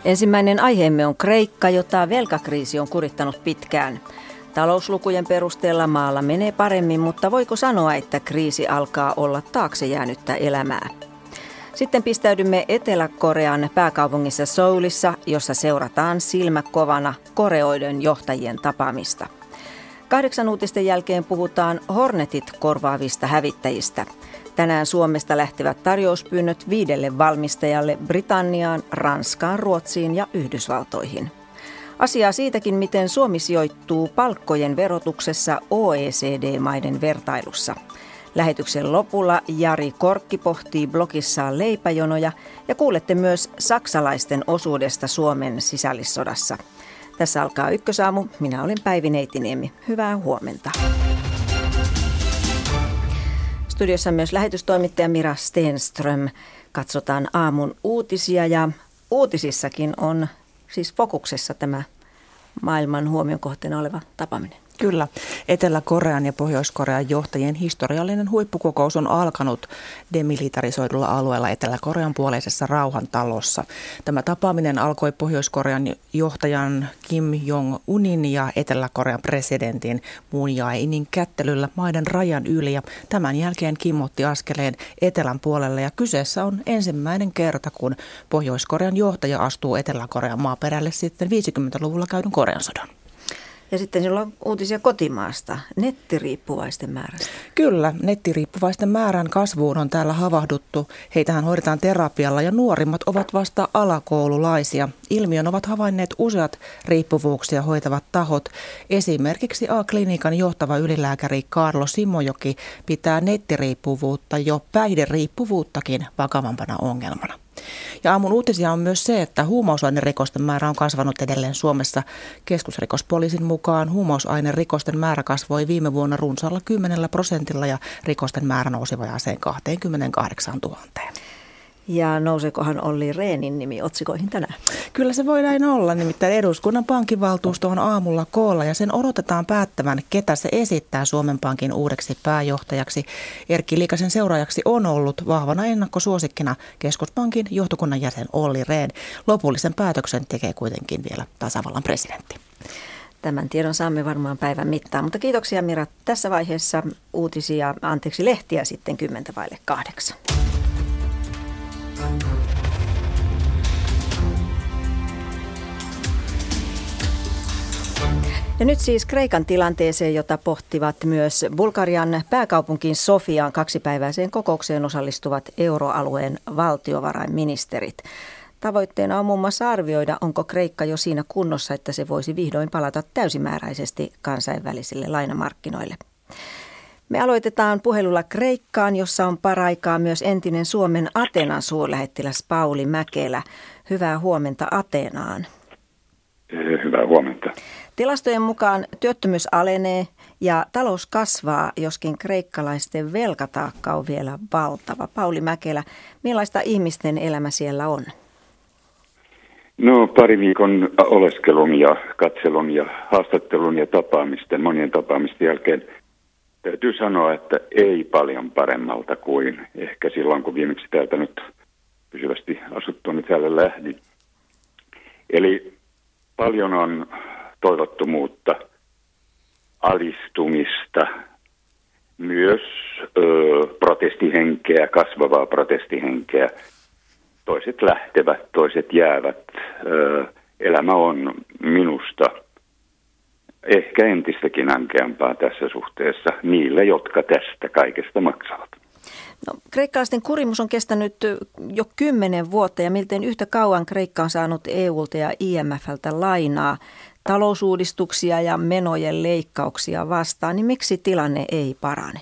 Ensimmäinen aiheemme on Kreikka, jota velkakriisi on kurittanut pitkään. Talouslukujen perusteella maalla menee paremmin, mutta voiko sanoa, että kriisi alkaa olla taakse jäänyttä elämää? Sitten pistäydymme Etelä-Korean pääkaupungissa Seoulissa, jossa seurataan silmä kovana koreoiden johtajien tapaamista. 8 uutisten jälkeen puhutaan Hornetit korvaavista hävittäjistä. Tänään Suomesta lähtevät tarjouspyynnöt 5 valmistajalle Britanniaan, Ranskaan, Ruotsiin ja Yhdysvaltoihin. Asiaa siitäkin, miten Suomi sijoittuu palkkojen verotuksessa OECD-maiden vertailussa. Lähetyksen lopulla Jari Korkki pohtii blogissaan leipäjonoja ja kuulette myös saksalaisten osuudesta Suomen sisällissodassa. Tässä alkaa Ykkösaamu. Minä olen Päivi Neitiniemi. Hyvää huomenta. Studiossa myös lähetystoimittaja Mira Stenström. Katsotaan aamun uutisia ja uutisissakin on siis fokuksessa tämä maailman huomion kohteena oleva tapaaminen. Kyllä. Etelä-Korean ja Pohjois-Korean johtajien historiallinen huippukokous on alkanut demilitarisoidulla alueella Etelä-Korean puoleisessa rauhantalossa. Tämä tapaaminen alkoi Pohjois-Korean johtajan Kim Jong-unin ja Etelä-Korean presidentin Moon Jae-inin kättelyllä maiden rajan yli. Ja tämän jälkeen Kim otti askeleen etelän puolelle ja kyseessä on ensimmäinen kerta, kun Pohjois-Korean johtaja astuu Etelä-Korean maaperälle sitten 50-luvulla käydyn Korean sodan. Ja sitten sinulla on uutisia kotimaasta, nettiriippuvaisten määrästä. Kyllä, nettiriippuvaisten määrän kasvuun on täällä havahduttu. Heitähän hoidetaan terapialla ja nuorimmat ovat vasta alakoululaisia. Ilmiön ovat havainneet useat riippuvuuksia hoitavat tahot. Esimerkiksi A-klinikan johtava ylilääkäri Kaarlo Simojoki pitää nettiriippuvuutta jo päihderiippuvuuttakin vakavampana ongelmana. Ja aamun uutisia on myös se, että huumausainerikosten määrä on kasvanut edelleen Suomessa. Keskusrikospoliisin mukaan huumausainerikosten määrä kasvoi viime vuonna runsaalla 10% ja rikosten määrä nousi vajaaseen 28 000. Ja nouseekohan Olli Rehnin nimi otsikoihin tänään? Kyllä se voi näin olla, nimittäin eduskunnan pankkivaltuusto on aamulla koolla ja sen odotetaan päättävän, ketä se esittää Suomen Pankin uudeksi pääjohtajaksi. Erkki Liikasen seuraajaksi on ollut vahvana ennakkosuosikkina Keskuspankin johtokunnan jäsen Olli Rehn. Lopullisen päätöksen tekee kuitenkin vielä tasavallan presidentti. Tämän tiedon saamme varmaan päivän mittaan, mutta kiitoksia Mira. Tässä vaiheessa lehtiä sitten 7:10 8. Ja nyt siis Kreikan tilanteeseen, jota pohtivat myös Bulgarian pääkaupunkiin Sofiaan 2-päiväiseen kokoukseen osallistuvat euroalueen valtiovarainministerit. Tavoitteena on muun muassa arvioida, onko Kreikka jo siinä kunnossa, että se voisi vihdoin palata täysimääräisesti kansainvälisille lainamarkkinoille. Me aloitetaan puhelulla Kreikkaan, jossa on paraikaa myös entinen Suomen Ateenan suurlähettiläs Pauli Mäkelä. Hyvää huomenta Ateenaan. Hyvää huomenta. Tilastojen mukaan työttömyys alenee ja talous kasvaa, joskin kreikkalaisten velkataakka on vielä valtava. Pauli Mäkelä, millaista ihmisten elämä siellä on? No pari viikon oleskelun ja katselun ja haastattelun ja monien tapaamisten jälkeen täytyy sanoa, että ei paljon paremmalta kuin ehkä silloin, kun viimeksi täältä nyt pysyvästi asuttuani täällä lähdin. Eli paljon on toivottomuutta, alistumista, myös protestihenkeä, kasvavaa protestihenkeä. Toiset lähtevät, toiset jäävät. Elämä on minusta ehkä entistäkin ankeampaa tässä suhteessa niille, jotka tästä kaikesta maksavat. No, kreikkalaisten kurimus on kestänyt jo 10 vuotta ja miltei yhtä kauan Kreikka on saanut EUlta ja IMFltä lainaa talousuudistuksia ja menojen leikkauksia vastaan. Niin miksi tilanne ei parane?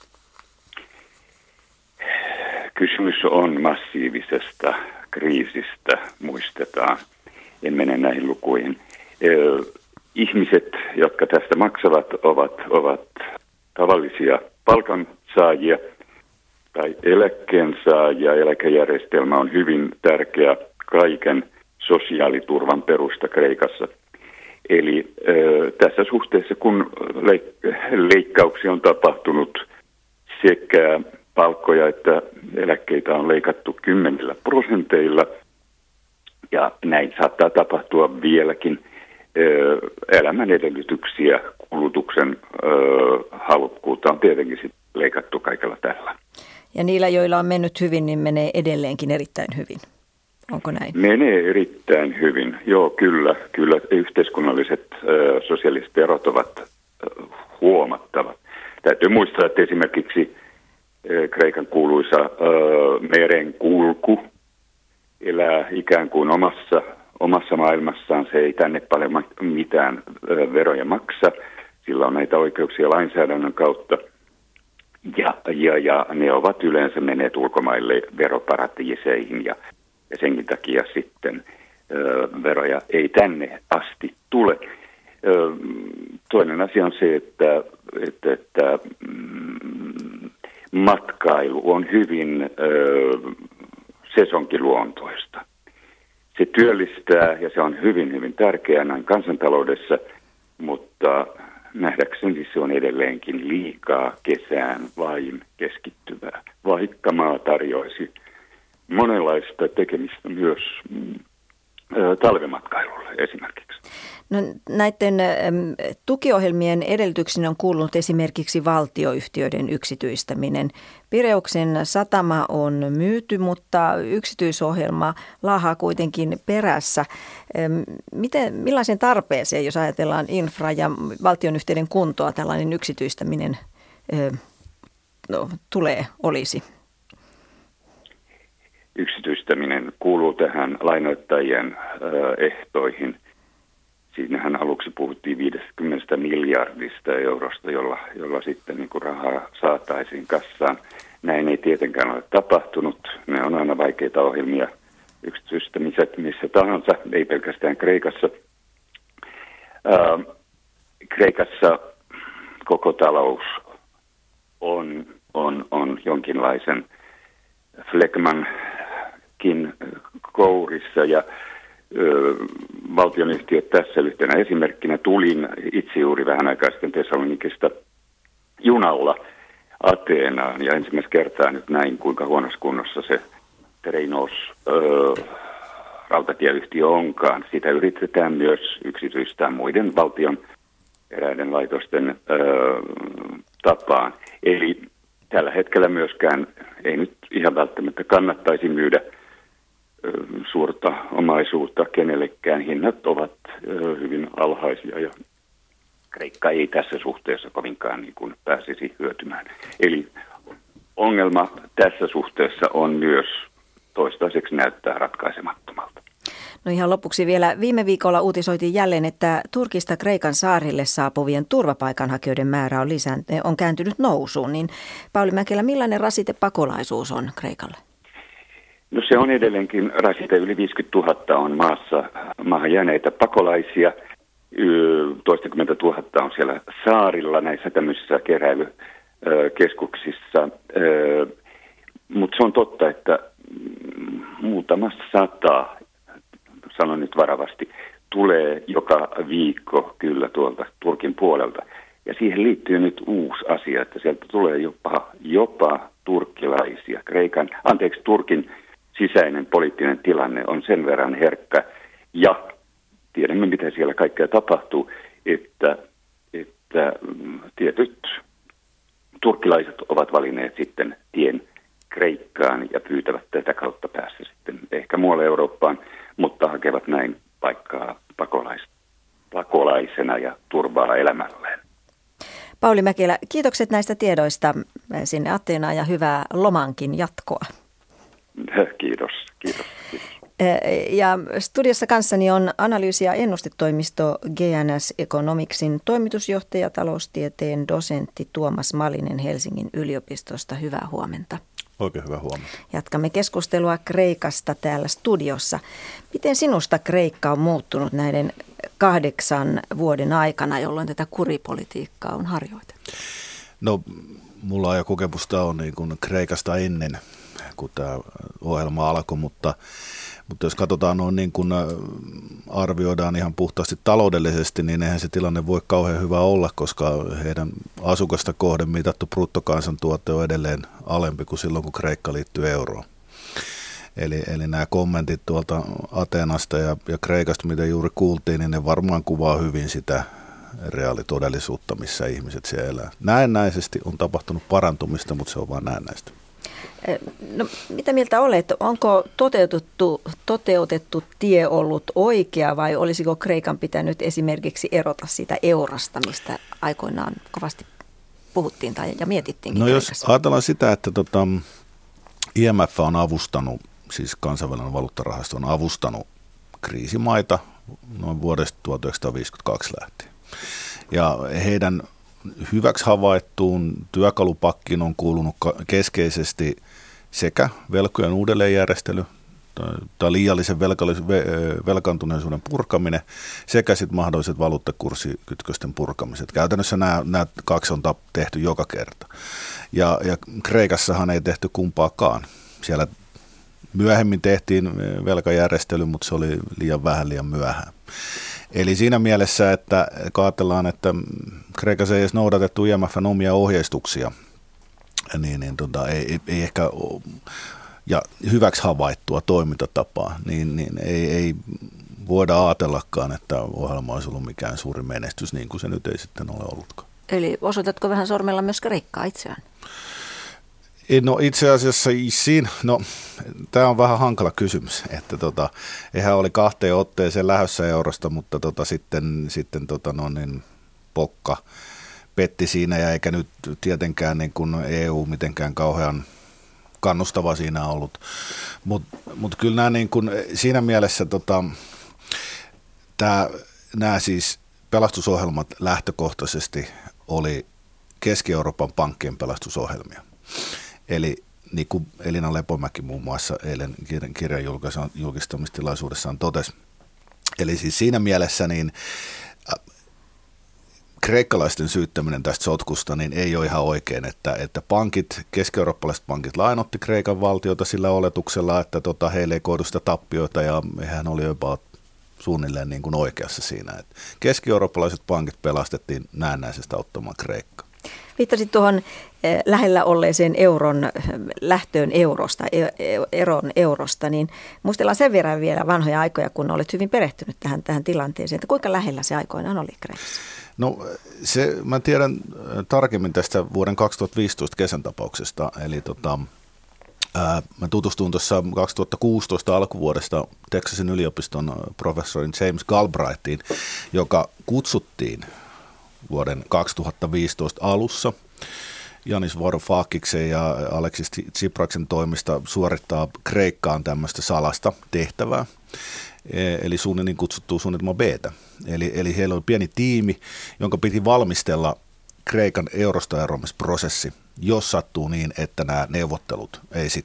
Kysymys on massiivisesta kriisistä, muistetaan. En mene näihin lukuihin. Ihmiset, jotka tästä maksavat, ovat tavallisia palkansaajia tai eläkkeensaajia. Eläkejärjestelmä on hyvin tärkeä kaiken sosiaaliturvan perusta Kreikassa. Eli tässä suhteessa, kun leikkauksia on tapahtunut sekä palkkoja että eläkkeitä on leikattu 10%, ja näin saattaa tapahtua vieläkin. Elämän edellytyksiä, kulutuksen halukkuutta on tietenkin sit leikattu kaikella tällä. Ja niillä, joilla on mennyt hyvin, niin menee edelleenkin erittäin hyvin. Onko näin? Menee erittäin hyvin. Joo, kyllä. Yhteiskunnalliset sosiaaliset erot ovat huomattavat. Täytyy muistaa, että esimerkiksi Kreikan kuuluisa merenkulku elää ikään kuin omassa maailmassaan. Se ei tänne paljon mitään veroja maksa. Sillä on näitä oikeuksia lainsäädännön kautta. Ja ne ovat yleensä menneet ulkomaille veroparatiiseihin ja senkin takia sitten veroja ei tänne asti tule. Toinen asia on se, että matkailu on hyvin sesonkiluontoista. Se työllistää ja se on hyvin, hyvin tärkeää näin kansantaloudessa, mutta nähdäkseni se on edelleenkin liikaa kesään vain keskittyvää, vaikka maa tarjoaisi monenlaista tekemistä myös talvematkailulle esimerkiksi. No, näiden tukiohjelmien edellytyksinä on kuulunut esimerkiksi valtioyhtiöiden yksityistäminen. Pireuksen satama on myyty, mutta yksityisohjelma laahaa kuitenkin perässä. Millaisen tarpeeseen, jos ajatellaan infra- ja valtionyhtiöiden kuntoa, tällainen yksityistäminen olisi? Yksityistäminen kuuluu tähän lainoittajien ehtoihin. Siinähän aluksi puhuttiin 50 miljardista eurosta, jolla sitten niin kuin rahaa saataisiin kassaan. Näin ei tietenkään ole tapahtunut. Ne on aina vaikeita ohjelmia yksityistämiset missä tahansa, ei pelkästään Kreikassa. Kreikassa koko talous on jonkinlaisen Fleckmankin kourissa ja valtionyhtiöt tässä yhtenä esimerkkinä. Tulin itse juuri vähän aikaa sitten Thessalonikista junalla Ateenaan ja ensimmäistä kertaa nyt näin, kuinka huonossa kunnossa se Tereinos rautatieyhtiö onkaan. Sitä yritetään myös yksityistää muiden valtion eräiden laitosten tapaan. Eli tällä hetkellä myöskään ei nyt ihan välttämättä kannattaisi myydä suurta omaisuutta kenellekään. Hinnat ovat hyvin alhaisia ja Kreikka ei tässä suhteessa kovinkaan niin kuin pääsisi hyötymään. Eli ongelma tässä suhteessa on myös toistaiseksi näyttää ratkaisemattomalta. No ihan lopuksi vielä. Viime viikolla uutisoitiin jälleen, että Turkista Kreikan saarille saapuvien turvapaikanhakijoiden määrä on kääntynyt nousuun. Niin Pauli Mäkelä, millainen rasite pakolaisuus on Kreikalle? No se on edelleenkin rasite. Yli 50 000 on maahan jääneitä pakolaisia. Toistakymmentä tuhatta on siellä saarilla näissä tämmöisissä keräilykeskuksissa. Mutta se on totta, että muutama sata, sanon nyt varovasti, tulee joka viikko kyllä tuolta Turkin puolelta. Ja siihen liittyy nyt uusi asia, että sieltä tulee jopa turkkilaisia. Turkin sisäinen poliittinen tilanne on sen verran herkkä ja tiedämme, mitä siellä kaikkea tapahtuu, että tietyt turkkilaiset ovat valinneet sitten tien Kreikkaan ja pyytävät tätä kautta päässä sitten ehkä muualle Eurooppaan, mutta hakevat näin paikkaa pakolaisena ja turvaa elämälleen. Pauli Mäkelä, kiitokset näistä tiedoista sinne Ateenaan ja hyvää lomankin jatkoa. Kiitos. Ja studiossa kanssani on analyysi- ja ennustetoimisto GNS Economicsin toimitusjohtaja, taloustieteen dosentti Tuomas Malinen Helsingin yliopistosta. Hyvää huomenta. Oikein hyvää huomenta. Jatkamme keskustelua Kreikasta täällä studiossa. Miten sinusta Kreikka on muuttunut näiden 8 vuoden aikana, jolloin tätä kuripolitiikkaa on harjoitettu? No, mulla ja kokemusta on niin kuin Kreikasta ennen, kun tämä ohjelma alkoi, mutta jos katsotaan noin niin kuin arvioidaan ihan puhtaasti taloudellisesti, niin eihän se tilanne voi kauhean hyvä olla, koska heidän asukasta kohden mitattu bruttokansantuote on edelleen alempi kuin silloin, kun Kreikka liittyy euroon. Eli nämä kommentit tuolta Ateenasta ja Kreikasta, mitä juuri kuultiin, niin ne varmaan kuvaa hyvin sitä reaalitodellisuutta, missä ihmiset siellä elää. Näennäisesti on tapahtunut parantumista, mutta se on vain näennäistä. No, mitä mieltä olet? Onko toteutettu tie ollut oikea vai olisiko Kreikan pitänyt esimerkiksi erota siitä eurosta, mistä aikoinaan kovasti puhuttiin ja mietittiinkin? No Kreikassa? Jos ajatellaan sitä, että IMF on avustanut, siis kansainvälinen valuuttarahasto on avustanut kriisimaita noin vuodesta 1952 lähtien. Ja heidän hyväksi havaittuun työkalupakkiin on kuulunut keskeisesti sekä velkojen uudelleenjärjestely tai liiallisen velkaantuneisuuden purkaminen sekä sitten mahdolliset valuuttakurssikytkösten purkamiset. Käytännössä nämä kaksi on tehty joka kerta. Ja Kreikassahan ei tehty kumpaakaan. Siellä myöhemmin tehtiin velkajärjestely, mutta se oli liian vähän, liian myöhään. Eli siinä mielessä, että ajatellaan, että Kreikassa ei edes noudatettu IMF:n omia ohjeistuksia, niin ei ehkä ole, ja hyväksi havaittua toimintatapaa, niin ei voida ajatellakaan, että ohjelma olisi ollut mikään suuri menestys, niin kuin se nyt ei sitten ole ollutkaan. Eli osoitatko vähän sormella myös Kreikkaa itseään? No itse asiassa tämä on vähän hankala kysymys, että eihän oli 2 otteeseen lähdössä eurosta, mutta sitten pokka petti siinä ja eikä nyt tietenkään niin kuin EU mitenkään kauhean kannustava siinä ollut, mutta kyllä nämä niin kuin siinä mielessä nämä siis pelastusohjelmat lähtökohtaisesti oli Keski-Euroopan pankkien pelastusohjelmia. Eli niin kuin Elina Lepomäki muun muassa eilen kirjan julkistamistilaisuudessaan totesi. Eli siis siinä mielessä niin kreikkalaisten syyttäminen tästä sotkusta niin ei ole ihan oikein, että keski-eurooppalaiset pankit lainotti Kreikan valtiota sillä oletuksella, että heille ei koidu sitä tappioita ja hehän oli jopa suunnilleen niin kuin oikeassa siinä. Että keski-eurooppalaiset pankit pelastettiin näennäisesti auttamaan Kreikkaa. Viittasit tuohon lähellä olleeseen lähtöön eron eurosta, niin muistellaan sen verran vielä vanhoja aikoja, kun olet hyvin perehtynyt tähän tilanteeseen, että kuinka lähellä se aikoinaan oli Kreikassa? No mä tiedän tarkemmin tästä vuoden 2015 kesän tapauksesta, eli mä tutustuin tuossa 2016 alkuvuodesta Texasin yliopiston professorin James Galbraithiin, joka kutsuttiin vuoden 2015 alussa Yanis Varoufakiksen ja Alexis Tsipraksen toimista suorittaa Kreikkaan tämmöistä salasta tehtävää, eli niin kutsuttua suunnitelma B:tä. Eli heillä oli pieni tiimi, jonka piti valmistella Kreikan eurosta eroamisprosessi, jos sattuu niin, että nämä neuvottelut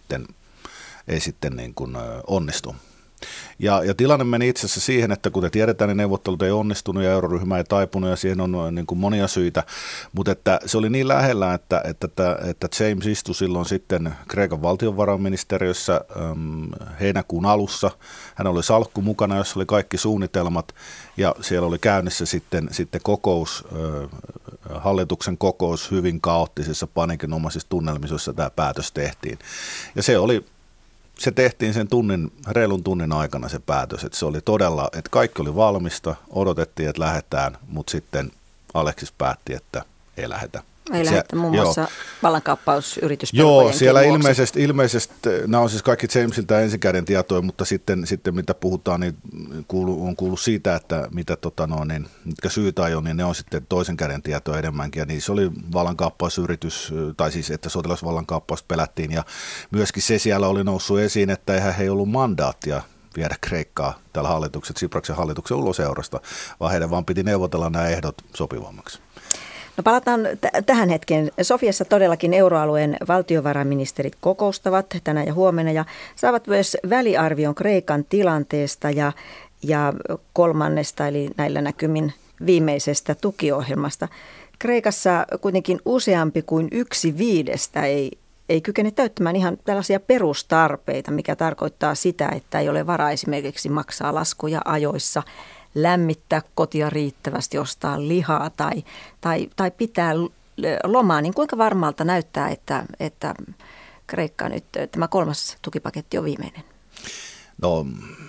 ei sitten niin kuin onnistu. Ja tilanne meni itse asiassa siihen, että kuten tiedetään, niin neuvottelut ei onnistunut ja euroryhmä ei taipunut ja siihen on niin kuin monia syitä, mutta että se oli niin lähellä, että James istui silloin sitten Kreikan valtiovarainministeriössä heinäkuun alussa. Hän oli salkku mukana, jossa oli kaikki suunnitelmat ja siellä oli käynnissä sitten kokous, hallituksen kokous hyvin kaoottisissa paniikinomaisissa tunnelmissa, jossa tämä päätös tehtiin. Ja se tehtiin sen reilun tunnin aikana se päätös, että se oli todella, että kaikki oli valmista, odotettiin, että lähdetään, mutta sitten Alexis päätti, että ei lähdetä. Ei lähdetä muun muassa vallankaappausyritys. Joo, siellä ilmeisesti, nämä on siis kaikki Jamesilta ensikäden tietoja, mutta sitten mitä puhutaan, niin on kuullut siitä, että mitkä syytä on, niin ne on sitten toisen käden tietoja enemmänkin. Ja niin se oli vallankaappausyritys, tai siis että sotilasvallankaappaus pelättiin. Ja myöskin se siellä oli noussut esiin, että eihän he ollut mandaattia viedä Kreikkaa tällä Tsipraksen hallituksen ulos eurosta, vaan heidän vaan piti neuvotella nämä ehdot sopivammaksi. No palataan tähän hetkeen. Sofiassa todellakin euroalueen valtiovarainministerit kokoustavat tänään ja huomenna ja saavat myös väliarvion Kreikan tilanteesta ja kolmannesta eli näillä näkymin viimeisestä tukiohjelmasta. Kreikassa kuitenkin useampi kuin 1/5 ei kykene täyttämään ihan tällaisia perustarpeita, mikä tarkoittaa sitä, että ei ole varaa esimerkiksi maksaa laskuja ajoissa, lämmittää kotia riittävästi, ostaa lihaa tai pitää lomaa, niin kuinka varmalta näyttää, että Kreikka nyt, tämä 3. tukipaketti on viimeinen? No,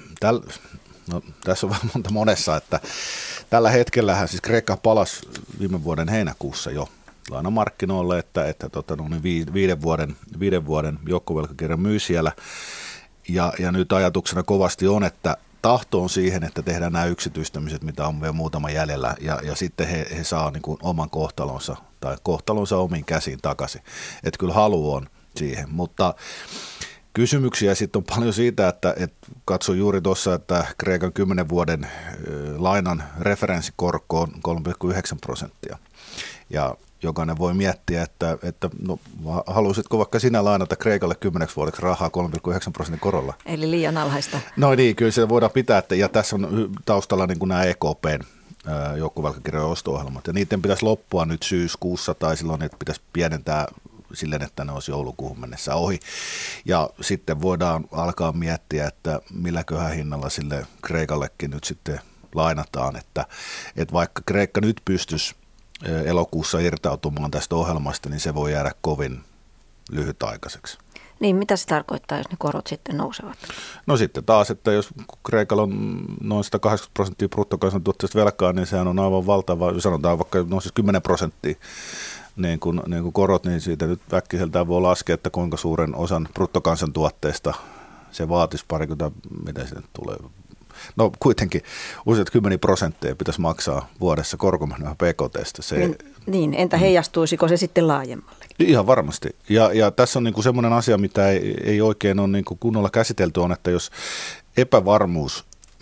tässä on vähän monessa, että tällä hetkellähän siis Kreikka palasi viime vuoden heinäkuussa jo lainamarkkinoille, että viiden vuoden joukkovelkakirjan myy siellä. Ja nyt ajatuksena kovasti on, että tahto on siihen, että tehdään nämä yksityistämiset, mitä on vielä muutama jäljellä, ja sitten he saa niin kuin oman kohtalonsa omiin käsiin takaisin. Että kyllä halu on siihen, mutta kysymyksiä sitten on paljon siitä, että katsoin juuri tuossa, että Kreikan 10 vuoden lainan referenssikorko on 3,9%. Ja jokainen voi miettiä, että no, haluaisitko vaikka sinä lainata Kreikalle 10 vuodeksi rahaa 3,9% korolla? Eli liian alhaista. No niin, kyllä se voidaan pitää, ja tässä on taustalla niin kuin nämä EKPn joukkovelkakirjojen osto-ohjelmat, ja niiden pitäisi loppua nyt syyskuussa, tai silloin niitä pitäisi pienentää silleen, että ne olisi joulukuuhun mennessä ohi. Ja sitten voidaan alkaa miettiä, että milläköhän hinnalla sille Kreikallekin nyt sitten lainataan, että vaikka Kreikka nyt pystyisi elokuussa irtautumaan tästä ohjelmasta, niin se voi jäädä kovin lyhytaikaiseksi. Niin, mitä se tarkoittaa, jos ne korot sitten nousevat? No sitten taas, että jos Kreikalla on noin 180% bruttokansantuotteesta velkaa, niin sehän on aivan valtava, sanotaan vaikka siis 10%, niin kuin korot, niin siitä nyt väkkiseltään voi laskea, että kuinka suuren osan bruttokansantuotteesta se vaatisi parikymmentä, mitä se tulee. No kuitenkin useat 10% pitäisi maksaa vuodessa korkomenoa PKT:stä. Niin, entä heijastuisiko se sitten laajemmalle? Ihan varmasti. Ja tässä on niin kuin semmoinen asia, mitä ei oikein ole niin kuin kunnolla käsitelty, on, että jos epävarmuus,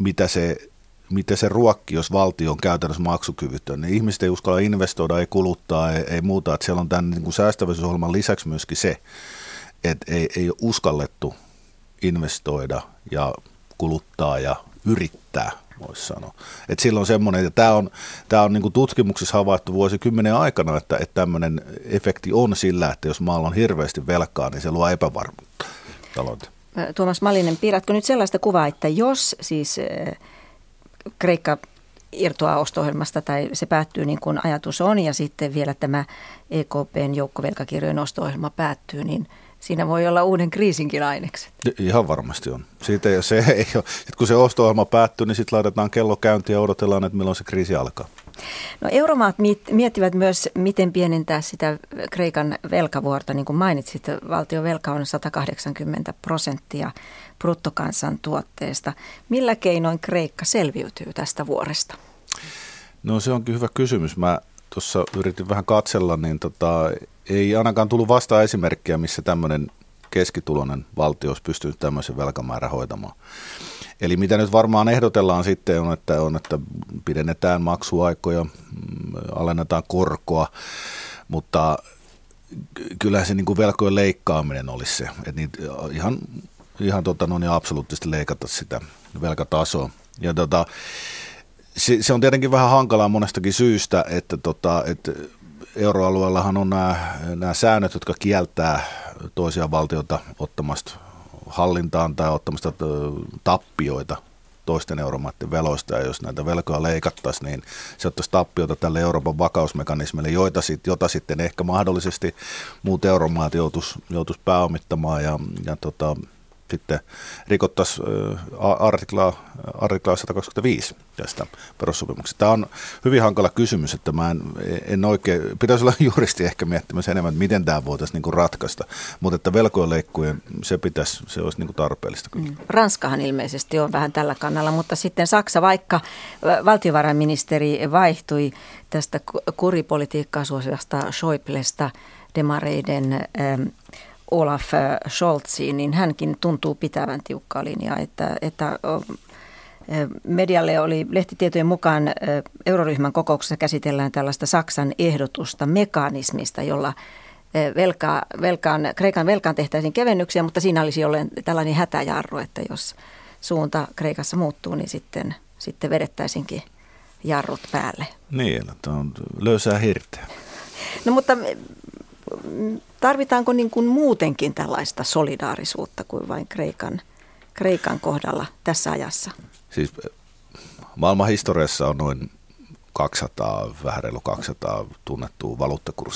mitä se ruokki, jos valtio on käytännössä maksukyvytön, niin ihmiset ei uskalla investoida, ei kuluttaa, ei muuta. Että siellä on tämän niin kuin säästävyysohjelman lisäksi myöskin se, että ei ole uskallettu investoida ja kuluttaa ja yrittää, voisi sanoa. Että silloin semmoinen, että tämä on niin kuin tutkimuksissa havaittu vuosikymmenen aikana, että tämmöinen efekti on sillä, että jos maalla on hirveästi velkaa, niin se luo epävarmuutta talouteen. Tuomas Malinen, piirrätkö nyt sellaista kuvaa, että jos siis Kreikka irtoaa osto-ohjelmasta tai se päättyy niin kuin ajatus on ja sitten vielä tämä EKPn joukkovelkakirjojen osto-ohjelma päättyy, niin siinä voi olla uuden kriisinkin ainekset. Ihan varmasti on. Siitä se ei ole. Sitten kun se osto-ohjelma päättyy, niin sitten laitetaan kello käyntiin ja odotellaan, että milloin se kriisi alkaa. No euromaat miettivät myös, miten pienentää sitä Kreikan velkavuorta. Niin kuin mainitsit, valtion velka on 180% bruttokansantuotteesta. Millä keinoin Kreikka selviytyy tästä vuoresta? No se onkin hyvä kysymys. Mä tuossa yritin vähän katsella, niin ei ainakaan tullut vastaan esimerkkiä, missä tämmöinen keskituloinen valtio olisi pystynyt tämmöisen velkamäärän hoitamaan. Eli mitä nyt varmaan ehdotellaan sitten on, että pidennetään maksuaikoja, alennetaan korkoa, mutta kyllähän se niin kuin velkojen leikkaaminen olisi se, että niitä ihan absoluuttisesti leikata sitä velkatasoa. Ja se on tietenkin vähän hankalaa monestakin syystä, että euroalueellahan on nämä säännöt, jotka kieltää toisia valtioita ottamasta hallintaan tai ottamasta tappioita toisten euromaiden veloista, ja jos näitä velkoja leikattaisiin, niin se ottaisi tappioita tälle Euroopan vakausmekanismille, jota sitten ehkä mahdollisesti muut euromaat joutuisi pääomittamaan ja sitten rikottaisiin artiklaa 125 tästä perussopimuksesta. Tämä on hyvin hankala kysymys, että mä en oikein, pitäisi olla juristi ehkä miettimässä enemmän, että miten tämä voitaisiin niin ratkaista, mutta että velkojen leikkujen se olisi niin tarpeellista. Ranskahan ilmeisesti on vähän tällä kannalla, mutta sitten Saksa, vaikka valtiovarainministeri vaihtui tästä kuripolitiikkaa suosivasta Schäublesta demareiden Olaf Scholziin, niin hänkin tuntuu pitävän tiukkaa linjaa, että medialle oli lehtitietojen mukaan euroryhmän kokouksessa käsitellään tällaista Saksan ehdotusta mekanismista, jolla Kreikan velkaan tehtäisiin kevennyksiä, mutta siinä olisi jolleen tällainen hätäjarru, että jos suunta Kreikassa muuttuu, niin sitten vedettäisinkin jarrut päälle. Niin, että on löysää hirteä. No mutta tarvitaanko niin kuin muutenkin tällaista solidaarisuutta kuin vain Kreikan kohdalla tässä ajassa? Siis maailman historiassa on noin 200, vähän reilu 200 tunnettua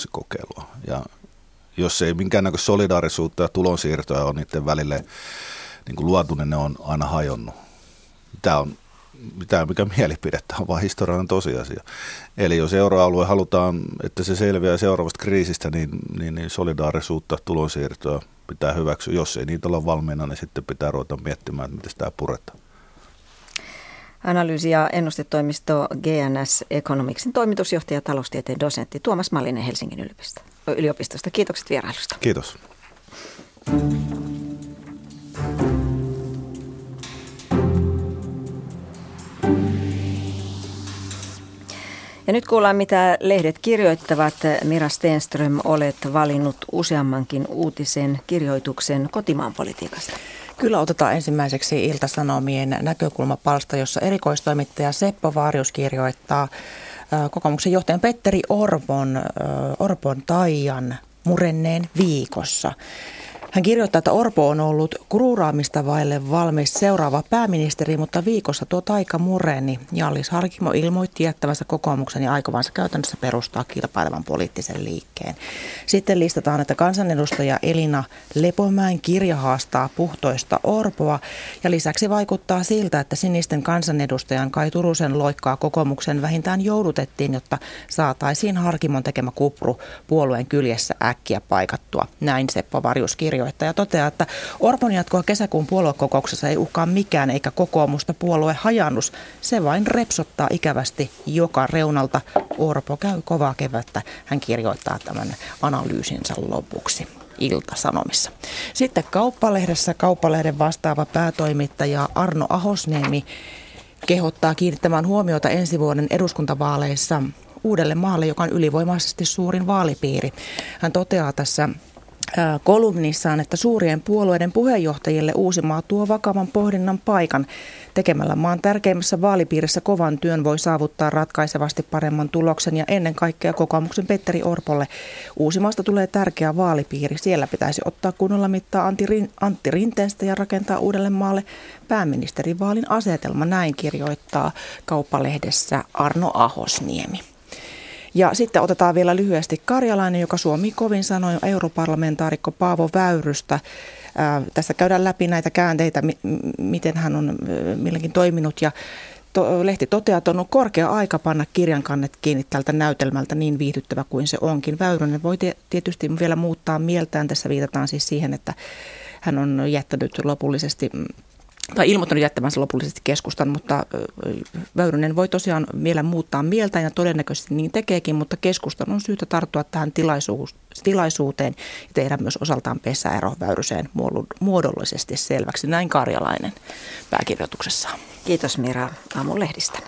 valuuttakurssikokeilua. Ja jos ei minkäännäköistä solidaarisuutta ja tulonsiirtoja on niiden välille niin kuin luotu, niin ne on aina hajonnut. Tämä on mikä mielipidettä, on vaan historiallinen tosiasia. Eli jos euroalue halutaan, että se selviää seuraavasta kriisistä, niin solidaarisuutta, tulonsiirtoa pitää hyväksyä. Jos ei niitä ole valmiina, niin sitten pitää ruveta miettimään, että miten sitä puretaan. Analyysi- ja ennustetoimisto GNS Economicsin toimitusjohtaja, taloustieteen dosentti Tuomas Malinen Helsingin yliopistosta. Kiitokset vierailusta. Kiitos. Ja nyt kuullaan, mitä lehdet kirjoittavat. Mira Stenström, olet valinnut useammankin uutisen kirjoituksen kotimaan politiikasta. Kyllä otetaan ensimmäiseksi Ilta-Sanomien näkökulmapalsta, jossa erikoistoimittaja Seppo Vaarius kirjoittaa kokoomuksen johtajan Petteri Orpon taian murenneen viikossa. Hän kirjoittaa, että Orpo on ollut kruuraamista vaille valmis seuraava pääministeri, mutta viikossa tuo taika mureni. Hjallis Harkimo ilmoitti jättävänsä kokoomuksen ja aikovansa käytännössä perustaa kilpailevan poliittisen liikkeen. Sitten listataan, että kansanedustaja Elina Lepomäen kirja haastaa puhtoista Orpoa ja lisäksi vaikuttaa siltä, että sinisten kansanedustajan Kai Turusen loikkaa kokoomuksen vähintään joudutettiin, jotta saataisiin Harkimon tekemä kupru puolueen kyljessä äkkiä paikattua. Näin Seppo Vaarius kirjoittaa ja toteaa, että Orpon jatkoa kesäkuun puoluekokouksessa ei uhkaa mikään eikä kokoomusta puolue hajannus. Se vain repsottaa ikävästi joka reunalta. Orpo käy kovaa kevättä. Hän kirjoittaa tämän analyysinsä lopuksi Ilta-Sanomissa. Sitten Kauppalehdessä Kauppalehden vastaava päätoimittaja Arno Ahosniemi kehottaa kiinnittämään huomiota ensi vuoden eduskuntavaaleissa Uudellemaalle, joka on ylivoimaisesti suurin vaalipiiri. Hän toteaa tässä kolumnissaan, että suurien puolueiden puheenjohtajille Uusimaa tuo vakavan pohdinnan paikan. Tekemällä maan tärkeimmässä vaalipiirissä kovan työn voi saavuttaa ratkaisevasti paremman tuloksen ja ennen kaikkea kokoomuksen Petteri Orpolle Uusimaasta tulee tärkeä vaalipiiri. Siellä pitäisi ottaa kunnolla mittaa Antti Rinteestä ja rakentaa Uudellemaalle pääministerivaalin asetelma. Näin kirjoittaa Kauppalehdessä Arno Ahosniemi. Ja sitten otetaan vielä lyhyesti Karjalainen, joka suomii kovin sanoi europarlamentaarikko Paavo Väyrystä. Tässä käydään läpi näitä käänteitä, miten hän on milloinkin toiminut ja lehti toteaa, että on korkea aika panna kirjankannet kiinni tältä näytelmältä niin viihdyttävä kuin se onkin. Väyrynen voi tietysti vielä muuttaa mieltään. Tässä viitataan siis siihen, että hän on jättänyt lopullisesti tai ilmoittanut jättävänsä lopullisesti keskustan, mutta Väyrynen voi tosiaan vielä muuttaa mieltään ja todennäköisesti niin tekeekin, mutta keskustan on syytä tarttua tähän tilaisuuteen ja tehdä myös osaltaan pesäero Väyryseen muodollisesti selväksi. Näin Karjalainen pääkirjoituksessaan. Kiitos Mira aamun lehdistä.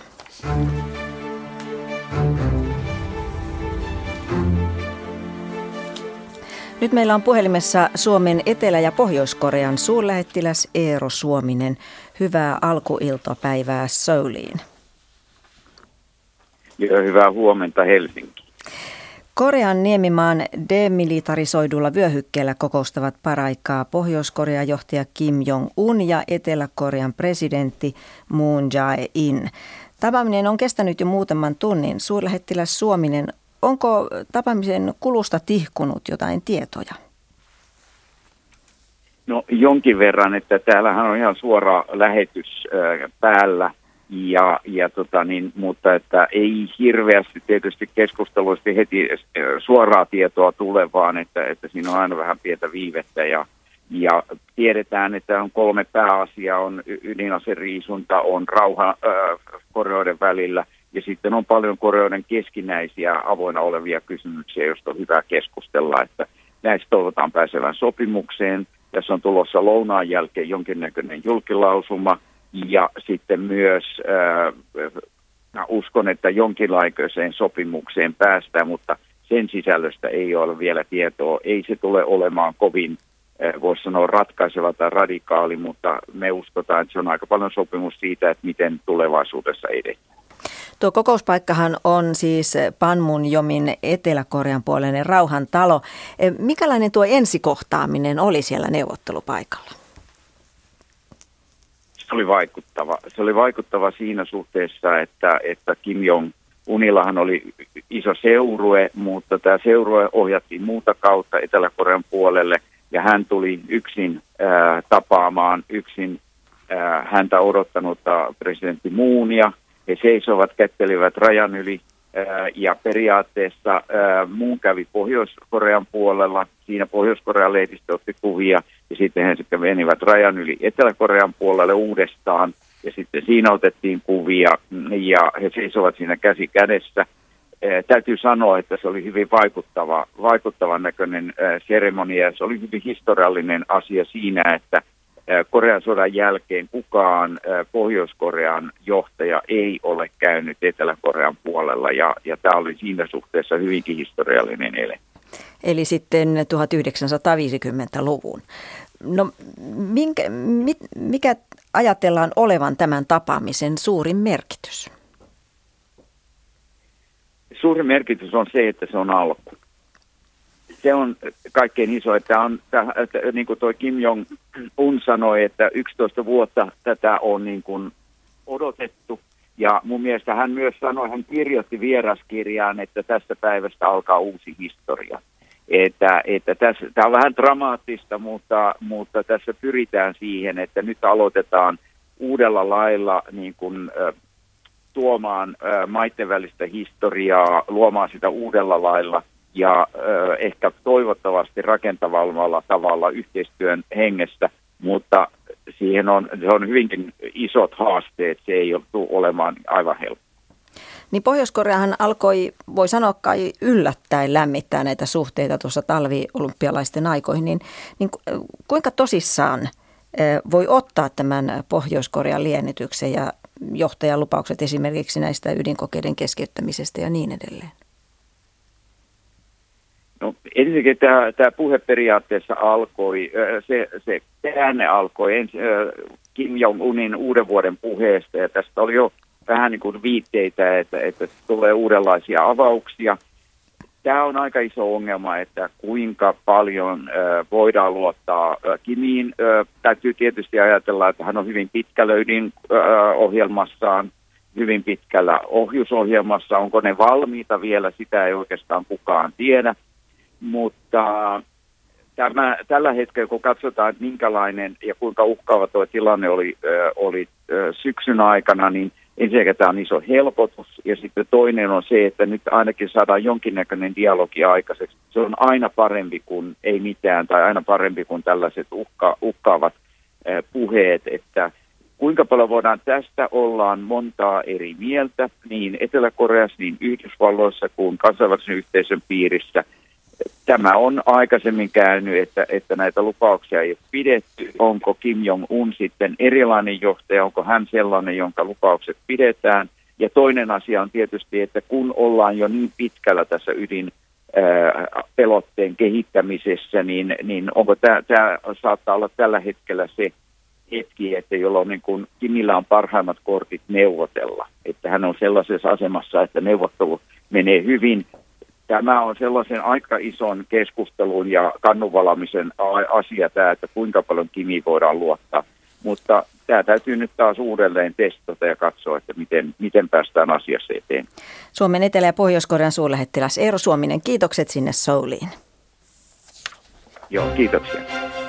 Nyt meillä on puhelimessa Suomen Etelä- ja Pohjois-Korean suurlähettiläs Eero Suominen. Hyvää alkuiltapäivää Souliin. Ja hyvää huomenta Helsinki. Korean niemimaan demilitarisoidulla vyöhykkeellä kokoustavat paraikaa Pohjois-Korean johtaja Kim Jong-un ja Etelä-Korean presidentti Moon Jae-in. Tapaaminen on kestänyt jo muutaman tunnin. Suurlähettiläs Suominen, onko tapaamisen kulusta tihkunut jotain tietoja? No jonkin verran, että täällähän on ihan suora lähetys päällä, mutta että ei hirveästi tietysti keskusteluista heti suoraa tietoa tule, vaan että siinä on aina vähän pientä viivettä ja tiedetään, että on 3 pääasiaa, on ydinaseriisunta, on rauha Koreoiden välillä. Ja sitten on paljon Koreoiden keskinäisiä avoinna olevia kysymyksiä, joista on hyvä keskustella, että näistä toivotaan pääsevän sopimukseen. Tässä on tulossa lounaan jälkeen jonkinnäköinen julkilausuma ja sitten myös uskon, että jonkinlaiseen sopimukseen päästään, mutta sen sisällöstä ei ole vielä tietoa. Ei se tule olemaan kovin, voisi sanoa ratkaiseva tai radikaali, mutta me uskotaan, että se on aika paljon sopimus siitä, että miten tulevaisuudessa edetään. Tuo kokouspaikkahan on siis Panmunjomin Etelä-Korean puoleinen rauhantalo. Mikälainen tuo ensikohtaaminen oli siellä neuvottelupaikalla? Se oli vaikuttava siinä suhteessa, että Kim Jong-unillahan oli iso seurue, mutta tämä seurue ohjattiin muuta kautta Etelä-Korean puolelle ja hän tuli yksin tapaamaan häntä odottanutta presidentti Moonia. He seisovat, kättelivät rajan yli ja periaatteessa Moon kävi Pohjois-Korean puolella. Siinä Pohjois-Korean lehdistö otti kuvia ja sitten he sitten menivät rajan yli Etelä-Korean puolelle uudestaan. Ja sitten siinä otettiin kuvia ja he seisovat siinä käsi kädessä. Täytyy sanoa, että se oli hyvin vaikuttavan näköinen seremonia. Se oli hyvin historiallinen asia siinä, että Korean sodan jälkeen kukaan Pohjois-Korean johtaja ei ole käynyt Etelä-Korean puolella ja tämä oli siinä suhteessa hyvinkin historiallinen ele. Eli sitten 1950-luvun. No mikä ajatellaan olevan tämän tapaamisen suurin merkitys? Suurin merkitys on se, että se on alku. Se on kaikkein iso, että niin kuin tuo Kim Jong-un sanoi, että 11 vuotta tätä on niin kuin odotettu. Ja mun mielestä hän myös sanoi, hän kirjoitti vieraskirjaan, että tästä päivästä alkaa uusi historia. Tämä on vähän dramaattista, mutta tässä pyritään siihen, että nyt aloitetaan uudella lailla niin kuin, tuomaan maiden välistä historiaa, luomaan sitä uudella lailla ja ehkä toivottavasti rakentavammalla tavalla yhteistyön hengessä, mutta se on hyvinkin isot haasteet, se ei tule olemaan aivan helppo. Niin Pohjois-Koreahan alkoi, voi sanoa kai yllättäen lämmittää näitä suhteita tuossa talvi-olympialaisten aikoihin, niin kuinka tosissaan voi ottaa tämän Pohjois-Korean liennytyksen ja johtajan lupaukset esimerkiksi näistä ydinkokeiden keskeyttämisestä ja niin edelleen? No ensinnäkin tämä puhe periaatteessa alkoi, se käänne alkoi Kim Jong-unin uuden vuoden puheesta ja tästä oli jo vähän niin kuin viitteitä, että tulee uudenlaisia avauksia. Tämä on aika iso ongelma, että kuinka paljon voidaan luottaa Kimiin. Täytyy tietysti ajatella, että hän on hyvin pitkällä ydinohjelmassaan, hyvin pitkällä ohjusohjelmassa. Onko ne valmiita vielä, sitä ei oikeastaan kukaan tiedä. Mutta tällä hetkellä, kun katsotaan, että minkälainen ja kuinka uhkaava tuo tilanne oli syksyn aikana, niin ensinnäkin tämä on iso helpotus ja sitten toinen on se, että nyt ainakin saadaan jonkinnäköinen dialogi aikaiseksi. Se on aina parempi kuin ei mitään tai aina parempi kuin tällaiset uhkaavat puheet, että kuinka paljon voidaan tästä ollaan montaa eri mieltä niin Etelä-Koreassa, niin Yhdysvalloissa kuin kansainvälisen yhteisön piirissä. Tämä on aikaisemmin käynyt, että näitä lupauksia ei ole pidetty. Onko Kim Jong-un sitten erilainen johtaja, onko hän sellainen, jonka lupaukset pidetään? Ja toinen asia on tietysti, että kun ollaan jo niin pitkällä tässä ydinpelotteen kehittämisessä, niin onko tämä saattaa olla tällä hetkellä se hetki, että jolloin niin kun Kimillä on parhaimmat kortit neuvotella. Että hän on sellaisessa asemassa, että neuvottelu menee hyvin. Tämä on sellaisen aika ison keskustelun ja kannunvalamisen asia tämä, että kuinka paljon Kimiin voidaan luottaa. Mutta tämä täytyy nyt taas uudelleen testata ja katsoa, että miten päästään asiassa eteen. Suomen Etelä- ja Pohjois-Korean suurlähettiläs Eero Suominen, kiitokset sinne Souliin. Joo, kiitoksia.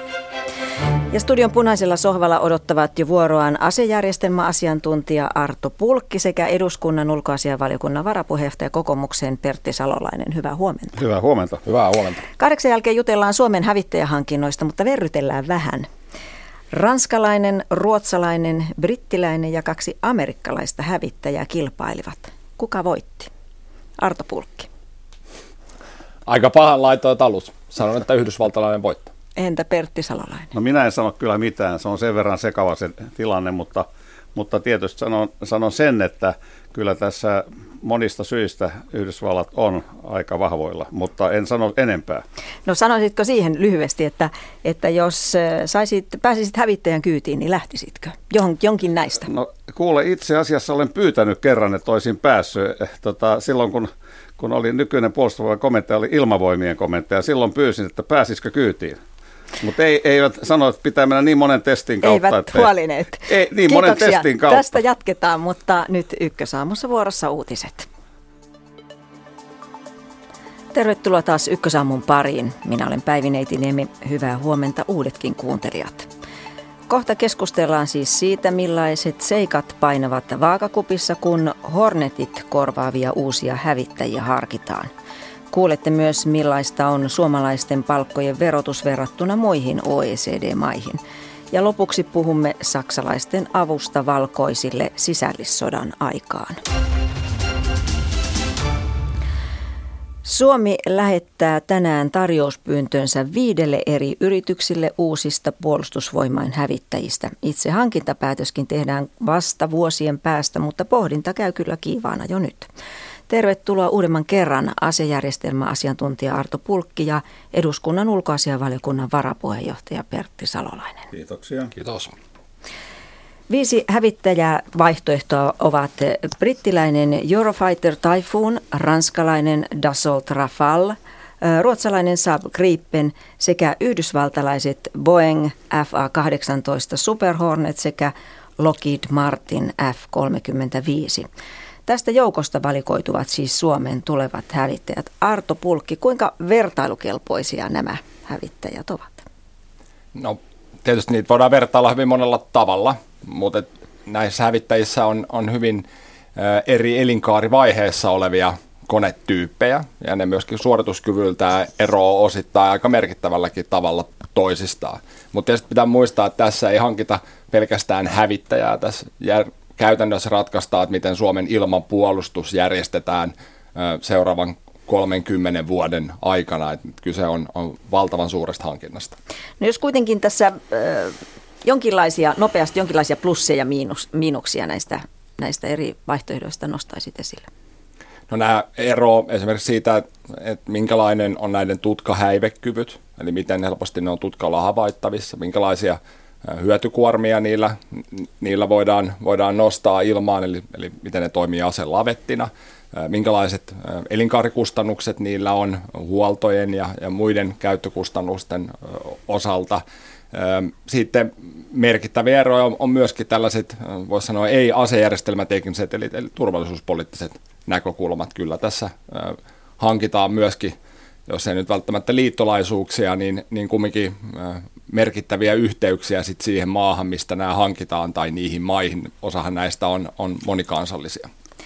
Ja studion punaisella sohvalla odottavat jo vuoroaan asejärjestelmäasiantuntija Arto Pulkki sekä eduskunnan ulkoasiainvaliokunnan varapuheenjohtaja kokoomuksen Pertti Salolainen. Hyvää huomenta. Hyvää huomenta. Hyvää huomenta. 8 jälkeen jutellaan Suomen hävittäjähankinnoista, mutta verrytellään vähän. Ranskalainen, ruotsalainen, brittiläinen ja 2 amerikkalaista hävittäjää kilpailivat. Kuka voitti? Arto Pulkki. Aika pahan laitoin talus. Sanon, että yhdysvaltalainen voittaa. Entä Pertti Salolainen? No minä en sano kyllä mitään, se on sen verran sekava se tilanne, mutta tietysti sanon sen, että kyllä tässä monista syistä Yhdysvallat on aika vahvoilla, mutta en sano enempää. No sanoisitko siihen lyhyesti, että jos pääsisit hävittäjän kyytiin, niin lähtisitkö jonkin näistä? No kuule, itse asiassa olen pyytänyt kerran, että olisin päässyt silloin, kun oli nykyinen puolustusvoimien komentaja, oli ilmavoimien komentaja, silloin pyysin, että pääsisikö kyytiin. Mutta eivät sano, että pitää mennä niin monen testin kautta. Eivät huolineet. Ei, niin monen testin kautta. Tästä jatketaan, mutta nyt Ykkösaamussa vuorossa uutiset. Tervetuloa taas Ykkösaamun pariin. Minä olen Päivi Neitiniemi. Hyvää huomenta uudetkin kuuntelijat. Kohta keskustellaan siis siitä, millaiset seikat painavat vaakakupissa, kun Hornetit korvaavia uusia hävittäjiä harkitaan. Kuulette myös, millaista on suomalaisten palkkojen verotus verrattuna muihin OECD-maihin. Ja lopuksi puhumme saksalaisten avusta valkoisille sisällissodan aikaan. Suomi lähettää tänään tarjouspyyntönsä 5 eri yrityksille uusista puolustusvoimain hävittäjistä. Itse hankintapäätöskin tehdään vasta vuosien päästä, mutta pohdinta käy kyllä kiivaana jo nyt. Tervetuloa uudemman kerran asejärjestelmäasiantuntija Arto Pulkki ja eduskunnan ulkoasiainvaliokunnan varapuheenjohtaja Pertti Salolainen. Kiitoksia. Kiitos. 5 hävittäjävaihtoehtoa ovat brittiläinen Eurofighter Typhoon, ranskalainen Dassault Rafale, ruotsalainen Saab Gripen sekä yhdysvaltalaiset Boeing FA-18 Super Hornet sekä Lockheed Martin F-35. Tästä joukosta valikoituvat siis Suomen tulevat hävittäjät. Arto Pulkki, kuinka vertailukelpoisia nämä hävittäjät ovat? No tietysti niitä voidaan vertailla hyvin monella tavalla, mutta näissä hävittäjissä on hyvin eri elinkaarivaiheessa olevia konetyyppejä, ja ne myöskin suorituskyvyltään eroaa osittain aika merkittävälläkin tavalla toisistaan. Mutta tietysti pitää muistaa, että tässä ei hankita pelkästään hävittäjää. Tässä käytännössä ratkaistaan, että miten Suomen ilmapuolustus järjestetään seuraavan 30 vuoden aikana. Että kyse on valtavan suuresta hankinnasta. No jos kuitenkin tässä nopeasti jonkinlaisia plusseja ja miinuksia näistä eri vaihtoehdoista nostaisit esille. No nämä eroavat esimerkiksi siitä, että minkälainen on näiden tutkahäivekyvyt, eli miten helposti ne on tutkalla havaittavissa, minkälaisia hyötykuormia niillä voidaan nostaa ilmaan, eli miten ne toimii aselavettina, minkälaiset elinkaarikustannukset niillä on huoltojen ja muiden käyttökustannusten osalta. Sitten merkittäviä eroja on myöskin tällaiset, voisi sanoa, ei-asejärjestelmätekniset, eli turvallisuuspoliittiset näkökulmat. Kyllä tässä hankitaan myöskin, jos ei nyt välttämättä liittolaisuuksia, niin kumminkin merkittäviä yhteyksiä sit siihen maahan, mistä nämä hankitaan, tai niihin maihin. Osahan näistä on monikansallisia.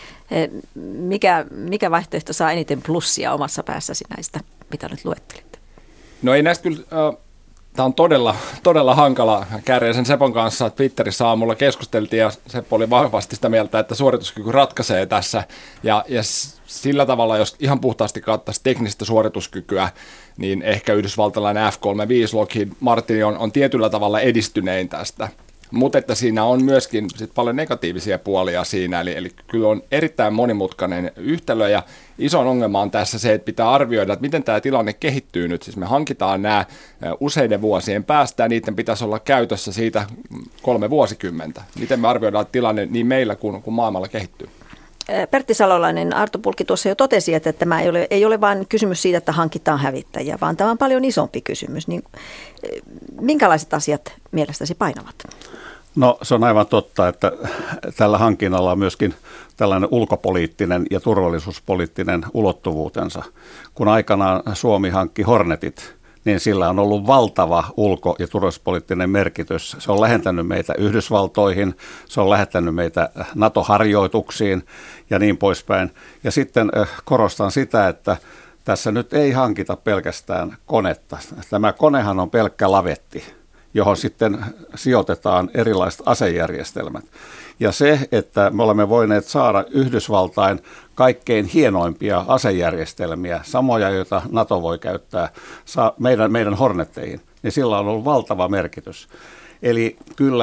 Mikä vaihtoehto saa eniten plussia omassa päässäsi näistä, mitä nyt luettelit? No ei näistä kyllä, tämä on todella hankala. Kääriäisen Sepon kanssa Twitterissä aamulla keskusteltiin, ja Seppo oli vahvasti sitä mieltä, että suorituskyky ratkaisee tässä. Ja sillä tavalla, jos ihan puhtaasti katsoisi teknistä suorituskykyä, niin ehkä yhdysvaltalainen F-35 Lockheed Martin on tietyllä tavalla edistynein tästä. Mutta että siinä on myöskin sit paljon negatiivisia puolia siinä, eli kyllä on erittäin monimutkainen yhtälö, ja iso ongelma on tässä se, että pitää arvioida, että miten tämä tilanne kehittyy nyt. Siis me hankitaan nämä useiden vuosien päästä, ja niiden pitäisi olla käytössä siitä 3 vuosikymmentä. Miten me arvioidaan tilanne niin meillä kuin maailmalla kehittyy? Pertti Salolainen, Arto Pulkki tuossa jo totesi, että tämä ei ole vain kysymys siitä, että hankitaan hävittäjiä, vaan tämä on paljon isompi kysymys. Niin, minkälaiset asiat mielestäsi painavat? No se on aivan totta, että tällä hankinnalla on myöskin tällainen ulkopoliittinen ja turvallisuuspoliittinen ulottuvuutensa. Kun aikanaan Suomi hankki Hornetit, niin sillä on ollut valtava ulko- ja turvallisuuspoliittinen merkitys. Se on lähentänyt meitä Yhdysvaltoihin, se on lähettänyt meitä NATO-harjoituksiin ja niin poispäin. Ja sitten korostan sitä, että tässä nyt ei hankita pelkästään konetta. Tämä konehan on pelkkä lavetti, johon sitten sijoitetaan erilaiset asejärjestelmät. Ja se, että me olemme voineet saada Yhdysvaltain kaikkein hienoimpia asejärjestelmiä, samoja, joita NATO voi käyttää meidän Hornetteihin, niin sillä on ollut valtava merkitys. Eli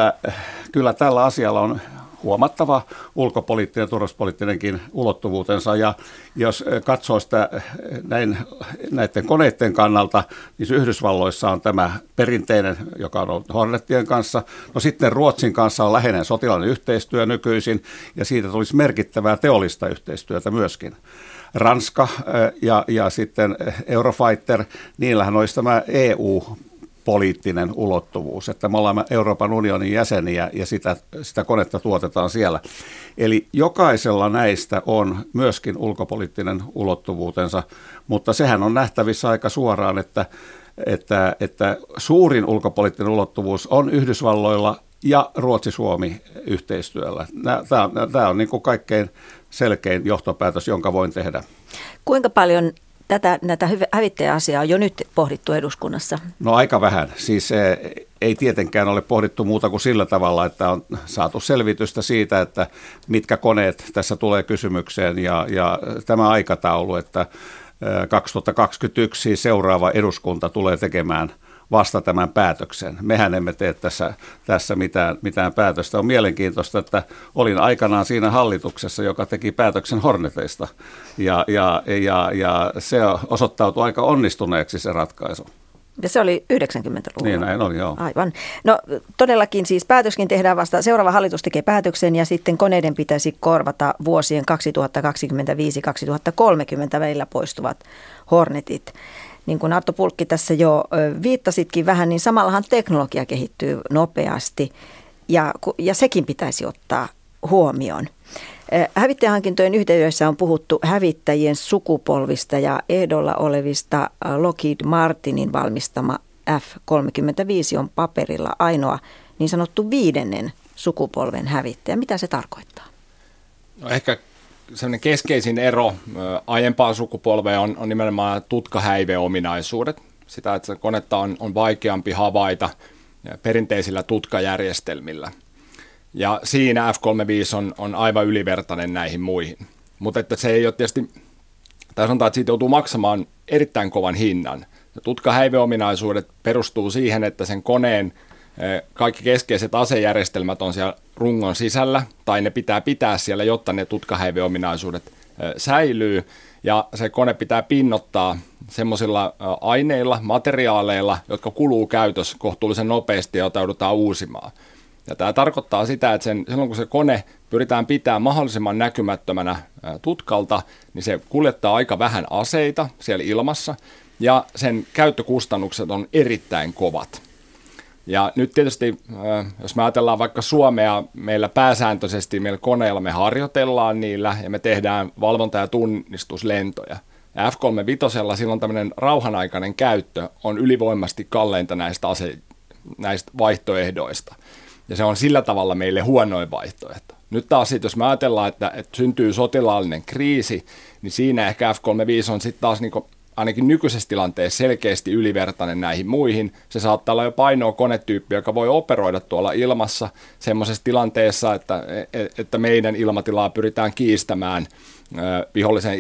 kyllä tällä asialla on huomattava ulkopoliittinen ja turvallisuuspoliittinenkin ulottuvuutensa, ja jos katsoo sitä näiden koneiden kannalta, niin Yhdysvalloissa on tämä perinteinen, joka on ollut Hornettien kanssa, no sitten Ruotsin kanssa on läheinen sotilainen yhteistyö nykyisin, ja siitä tulisi merkittävää teollista yhteistyötä myöskin. Ranska ja sitten Eurofighter, niillähän olisi tämä EU poliittinen ulottuvuus, että me olemme Euroopan unionin jäseniä ja sitä konetta tuotetaan siellä. Eli jokaisella näistä on myöskin ulkopoliittinen ulottuvuutensa, mutta sehän on nähtävissä aika suoraan, että suurin ulkopoliittinen ulottuvuus on Yhdysvalloilla ja Ruotsi-Suomi yhteistyöllä. Tämä on niin kuin kaikkein selkein johtopäätös, jonka voin tehdä. Kuinka paljon näitä hävittäjäasiaa on jo nyt pohdittu eduskunnassa? No aika vähän. Siis ei tietenkään ole pohdittu muuta kuin sillä tavalla, että on saatu selvitystä siitä, että mitkä koneet tässä tulee kysymykseen ja tämä aikataulu, että 2021 siis seuraava eduskunta tulee tekemään vasta tämän päätöksen. Mehän emme tee tässä mitään päätöstä. On mielenkiintoista, että olin aikanaan siinä hallituksessa, joka teki päätöksen Horneteista ja se osoittautui aika onnistuneeksi se ratkaisu. Ja se oli 90-luvulla. Niin näin oli, joo. Aivan. No todellakin siis päätöskin tehdään vasta, seuraava hallitus tekee päätöksen ja sitten koneiden pitäisi korvata vuosien 2025-2030 välillä poistuvat Hornetit. Niin kuin Arto Pulkki tässä jo viittasitkin vähän, niin samallahan teknologia kehittyy nopeasti ja sekin pitäisi ottaa huomioon. Hävittäjähankintojen yhteydessä on puhuttu hävittäjien sukupolvista ja ehdolla olevista Lockheed Martinin valmistama F-35 on paperilla ainoa niin sanottu 5. sukupolven hävittäjä. Mitä se tarkoittaa? No ehkä sellainen keskeisin ero aiempaan sukupolveen on nimenomaan tutkahäiveominaisuudet. Sitä, että konetta on vaikeampi havaita perinteisillä tutkajärjestelmillä. Ja siinä F-35 on aivan ylivertainen näihin muihin. Mutta että se ei ole tietysti, tai sanotaan, että siitä joutuu maksamaan erittäin kovan hinnan. Tutkahäiveominaisuudet perustuu siihen, että sen koneen kaikki keskeiset asejärjestelmät on siellä rungon sisällä, tai ne pitää siellä, jotta ne tutkahäiveominaisuudet säilyy. Ja se kone pitää pinnottaa semmoisilla aineilla, materiaaleilla, jotka kuluu käytössä kohtuullisen nopeasti ja jota joudutaan uusimaan. Ja tämä tarkoittaa sitä, että silloin kun se kone pyritään pitämään mahdollisimman näkymättömänä tutkalta, niin se kuljettaa aika vähän aseita siellä ilmassa ja sen käyttökustannukset on erittäin kovat. Ja nyt tietysti, jos me ajatellaan vaikka Suomea, meillä pääsääntöisesti meillä koneilla me harjoitellaan niillä ja me tehdään valvonta- ja tunnistuslentoja. Ja F-35 silloin tämmöinen rauhanaikainen käyttö on ylivoimasti kalleinta näistä vaihtoehdoista. Ja se on sillä tavalla meille huonoin vaihtoehto. Nyt taas sitten, jos me ajatellaan, että syntyy sotilaallinen kriisi, niin siinä ehkä F-35 on sitten taas niinku ainakin nykyisessä tilanteessa selkeästi ylivertainen näihin muihin. Se saattaa olla jo ainoa konetyyppi, joka voi operoida tuolla ilmassa semmoisessa tilanteessa, että meidän ilmatilaa pyritään kiistämään vihollisen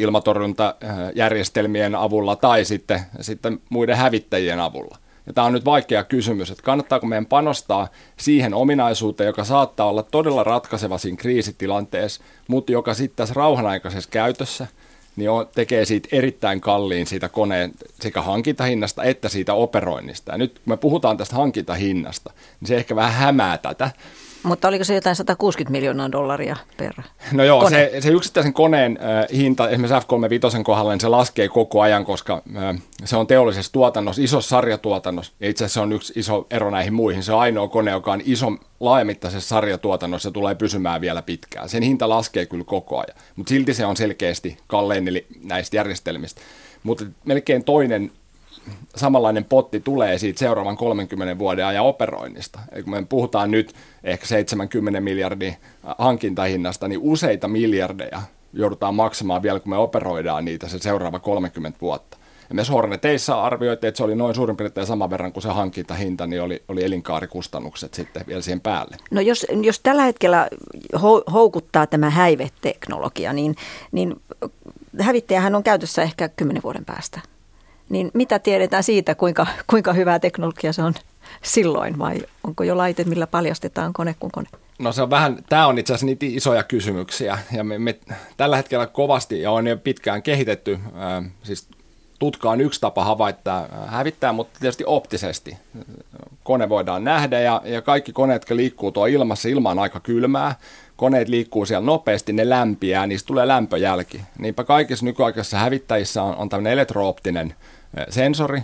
ilmatorjuntajärjestelmien avulla tai sitten muiden hävittäjien avulla. Ja tämä on nyt vaikea kysymys, että kannattaako meidän panostaa siihen ominaisuuteen, joka saattaa olla todella ratkaiseva siinä kriisitilanteessa, mutta joka sitten tässä rauhanaikaisessa käytössä niin tekee siitä erittäin kalliin siitä koneen sekä hankintahinnasta että siitä operoinnista. Ja nyt kun me puhutaan tästä hankintahinnasta, niin se ehkä vähän hämää tätä. Mutta oliko se jotain $160 miljoonaa per No joo, kone? se yksittäisen koneen hinta esimerkiksi F-35 kohdalla, niin se laskee koko ajan, koska se on teollisessa tuotannossa, isossa sarjatuotannossa. Ja itse asiassa se on yksi iso ero näihin muihin. Se on ainoa kone, joka on iso laajamittaisessa sarjatuotannossa ja tulee pysymään vielä pitkään. Sen hinta laskee kyllä koko ajan, mutta silti se on selkeästi kallein eli näistä järjestelmistä. Mutta melkein toinen samanlainen potti tulee siitä seuraavan 30 vuoden ajan operoinnista. Eli kun me puhutaan nyt ehkä 70 miljardin hankintahinnasta, niin useita miljardeja joudutaan maksamaan vielä, kun me operoidaan niitä se seuraava 30 vuotta. Ja me Horneteissa arvioitiin, että se oli noin suurin piirtein saman verran kuin se hankintahinta, niin oli elinkaarikustannukset sitten vielä siihen päälle. No jos tällä hetkellä houkuttaa tämä häiveteknologia, niin hävittäjähän on käytössä ehkä 10 vuoden päästä. Niin mitä tiedetään siitä, kuinka hyvää teknologia se on silloin, vai onko jo laite, millä paljastetaan kone kuin kone? No se on tämä on itse asiassa niitä isoja kysymyksiä, ja me tällä hetkellä kovasti ja on jo pitkään kehitetty, siis tutka on yksi tapa havaittaa hävittää, mutta tietysti optisesti. Kone voidaan nähdä ja kaikki koneet, jotka liikkuu tuo ilmassa, ilma on aika kylmää, koneet liikkuu siellä nopeasti, ne lämpiää, niistä tulee lämpöjälki. Niinpä kaikissa nykyaikaisissa hävittäjissä on tämmöinen elektrooptinen sensori,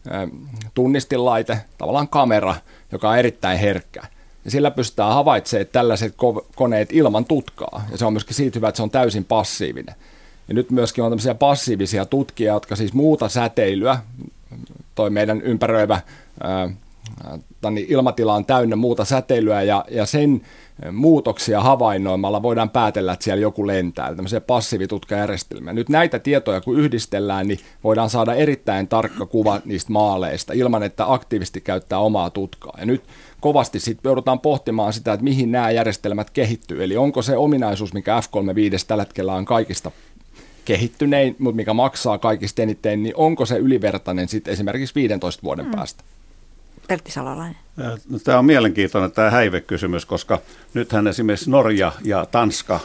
tunnistinlaite, tavallaan kamera, joka on erittäin herkkä. Ja sillä pystytään havaitsemaan tällaiset koneet ilman tutkaa. Ja se on myöskin siitä hyvä, että se on täysin passiivinen. Ja nyt myöskin on tämmöisiä passiivisia tutkia, jotka siis muuta säteilyä, toi meidän ympäröivä ilmatila on täynnä muuta säteilyä ja sen muutoksia havainnoimalla voidaan päätellä, että siellä joku lentää, tämmöisiä passiivitutkajärjestelmiä. Nyt näitä tietoja kun yhdistellään, niin voidaan saada erittäin tarkka kuva niistä maaleista ilman, että aktiivisesti käyttää omaa tutkaa. Ja nyt kovasti sitten joudutaan pohtimaan sitä, että mihin nämä järjestelmät kehittyy. Eli onko se ominaisuus, mikä F-35 tällä hetkellä on kaikista kehittynein, mutta mikä maksaa kaikista eniten, niin onko se ylivertainen sitten esimerkiksi 15 vuoden päästä? Pertti Salolainen. Tämä on mielenkiintoinen tämä häivekysymys, koska nythän esimerkiksi Norja ja Tanska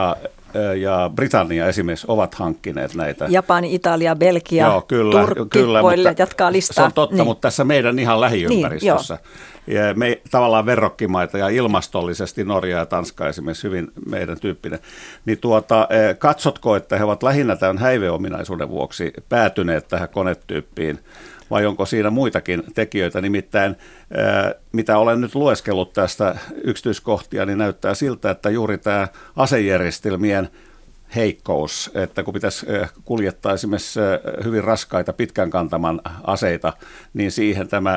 ja Britannia esimerkiksi ovat hankkineet näitä. Japani, Italia, Belgia, joo, Turkki, voi jatkaa listaa. Se on totta, niin. Mutta tässä meidän ihan lähiympäristössä. Niin, me tavallaan verrokkimaita ja ilmastollisesti Norja ja Tanska esimerkiksi hyvin meidän tyyppinen. Niin katsotko, että he ovat lähinnä tämän häiveominaisuuden vuoksi päätyneet tähän konetyyppiin? Vai onko siinä muitakin tekijöitä? Nimittäin, mitä olen nyt lueskellut tästä yksityiskohtia, niin näyttää siltä, että juuri tämä asejärjestelmien heikkous, että kun pitäisi kuljettaa esimerkiksi hyvin raskaita pitkän kantaman aseita, niin siihen tämä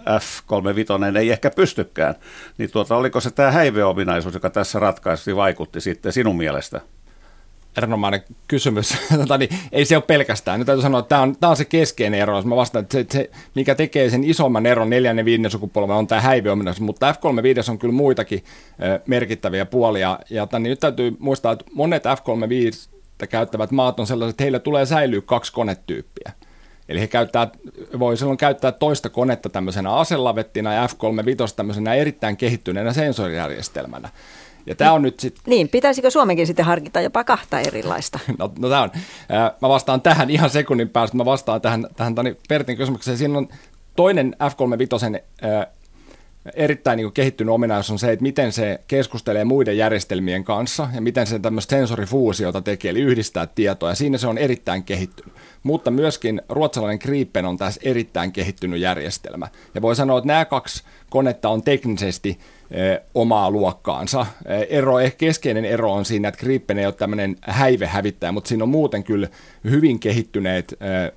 F-35 ei ehkä pystykään. Niin oliko se tämä häiveominaisuus, joka tässä ratkaisesti vaikutti sitten sinun mielestä? Erinomainen kysymys. Ei se ole pelkästään. Nyt täytyy sanoa, että tämä on se keskeinen ero. Mä vastaan, että se, mikä tekee sen isomman eron 4. ja 5. sukupolven, on tämä häiveominaisuus. Mutta F-35 on kyllä muitakin merkittäviä puolia. Ja nyt täytyy muistaa, että monet F-35 käyttävät maat on sellaiset, että heillä tulee säilyä 2 konetyyppiä. Eli he voi silloin käyttää toista konetta tämmöisenä aselavettina ja F-35 tämmöisenä erittäin kehittyneenä sensorijärjestelmänä. Ja tämä on nyt Niin, pitäisikö Suomenkin sitten harkita jopa 2 erilaista? No tämä on. Mä vastaan tähän ihan sekunnin päästä. Mä vastaan tähän Pertin kysymykseen. Siinä on toinen F-35 erittäin niin kehittynyt ominaisuus on se, että miten se keskustelee muiden järjestelmien kanssa ja miten se tämmöistä sensorifuusiota tekee, eli yhdistää tietoa. Ja siinä se on erittäin kehittynyt. Mutta myöskin ruotsalainen Gripen on tässä erittäin kehittynyt järjestelmä. Ja voi sanoa, että nämä 2 konetta on teknisesti omaa luokkaansa. Keskeinen ero on siinä, että Gripen ei ole tämmöinen häivehävittäjä, mutta siinä on muuten kyllä hyvin kehittyneet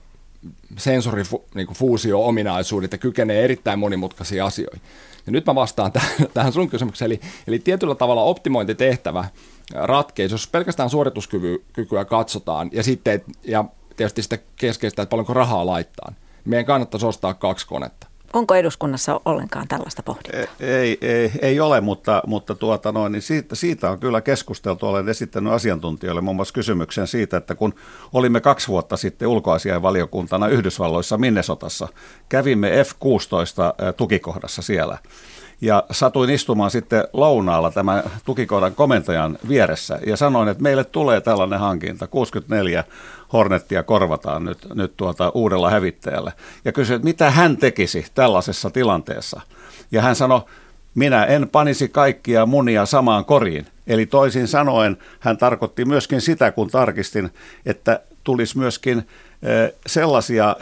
sensorifuusio-ominaisuudet ja kykenee erittäin monimutkaisia asioita. Ja nyt mä vastaan tähän sun kysymykseen, eli tietyllä tavalla optimointitehtävä ratkeisi, jos pelkästään suorituskykyä katsotaan ja tietysti sitä keskeistä, että paljonko rahaa laittaa. Meidän kannattaisi ostaa 2 konetta. Onko eduskunnassa ollenkaan tällaista pohdintaa? Ei ole, mutta niin siitä on kyllä keskusteltu. Olen esittänyt asiantuntijoille muun muassa kysymyksen siitä, että kun olimme 2 vuotta sitten ulkoasiainvaliokuntana Yhdysvalloissa Minnesotassa, kävimme F-16 tukikohdassa siellä. Ja satuin istumaan sitten lounaalla tämän tukikohdan komentajan vieressä ja sanoin, että meille tulee tällainen hankinta, 64 Hornettia korvataan nyt uudella hävittäjällä. Ja kysyin, että mitä hän tekisi tällaisessa tilanteessa. Ja hän sanoi, minä en panisi kaikkia munia samaan koriin. Eli toisin sanoen hän tarkoitti myöskin sitä, kun tarkistin, että tulisi myöskin sellaisia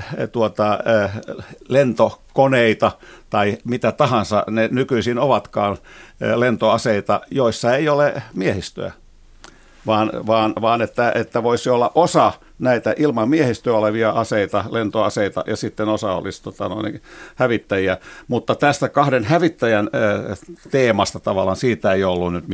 lentokoneita tai mitä tahansa ne nykyisin ovatkaan lentoaseita, joissa ei ole miehistöä, vaan että voisi olla osa näitä ilman miehistöä olevia aseita, lentoaseita ja sitten osa olisi hävittäjiä. Mutta tästä 2 hävittäjän teemasta tavallaan siitä ei ollut nyt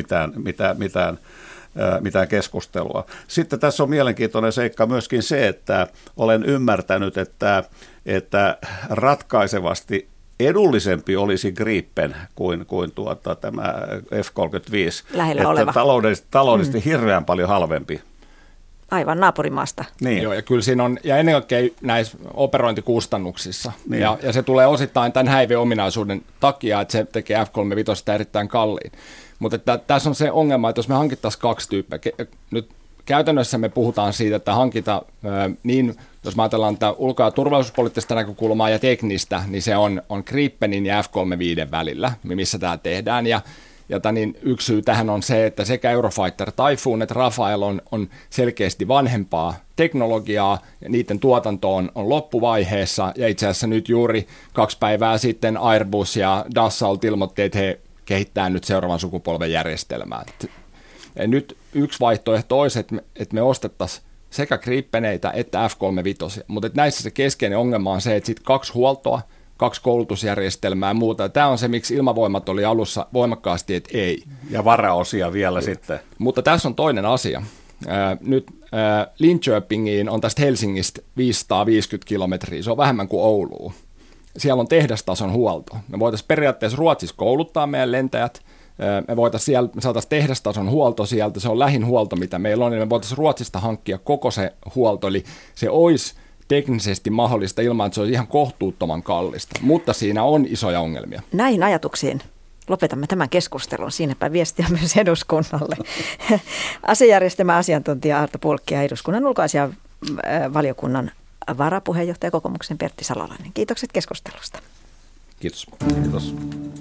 mitään keskustelua. Sitten tässä on mielenkiintoinen seikka myöskin se, että olen ymmärtänyt, että ratkaisevasti edullisempi olisi Gripen kuin tämä F-35. Lähellä oleva. Taloudellisesti hirveän paljon halvempi. Aivan naapurimaasta. Niin. Joo, ja kyllä siinä on, ja ennen kaikkea näissä operointikustannuksissa. Niin. Ja se tulee osittain tämän häiveominaisuuden takia, että se tekee F-35 erittäin kalliin. Mutta tässä on se ongelma, että jos me hankittaisiin 2 tyyppiä, nyt käytännössä me puhutaan siitä, että hankita niin, jos me ajatellaan tätä ulko- ja turvallisuuspoliittista näkökulmaa ja teknistä, niin se on Gripenin ja F-35 välillä, missä tämä tehdään. Ja niin yksi syy tähän on se, että sekä Eurofighter Typhoon että Rafael on selkeästi vanhempaa teknologiaa, ja niiden tuotanto on loppuvaiheessa, ja itse asiassa nyt juuri 2 päivää sitten Airbus ja Dassault ilmoitti, että he kehittää nyt seuraavan sukupolven järjestelmää. Ja nyt yksi vaihtoehto olisi, että me ostettaisiin sekä Gripeneitä että F-35, mutta näissä se keskeinen ongelma on se, että sitten 2 huoltoa, 2 koulutusjärjestelmää ja muuta. Tämä on se, miksi Ilmavoimat oli alussa voimakkaasti, että ei. Ja varaosia vielä sitten. Mutta tässä on toinen asia. Nyt Linköpingiin on tästä Helsingistä 550 kilometriä, se on vähemmän kuin Ouluun. Siellä on tehdastason huolto. Me voitaisiin periaatteessa Ruotsissa kouluttaa meidän lentäjät, me saataisiin tehdastason huolto sieltä, se on lähin huolto, mitä meillä on, niin me voitaisiin Ruotsista hankkia koko se huolto, eli se olisi teknisesti mahdollista ilman, että se olisi ihan kohtuuttoman kallista, mutta siinä on isoja ongelmia. Näihin ajatuksiin lopetamme tämän keskustelun. Siinäpä viestiä myös eduskunnalle. Asejärjestelmän asiantuntija Arto Pulkki ja eduskunnan ulkoasiainvaliokunnan varapuheenjohtaja kokoomuksen Pertti Salolainen. Kiitokset keskustelusta. Kiitos. Kiitos.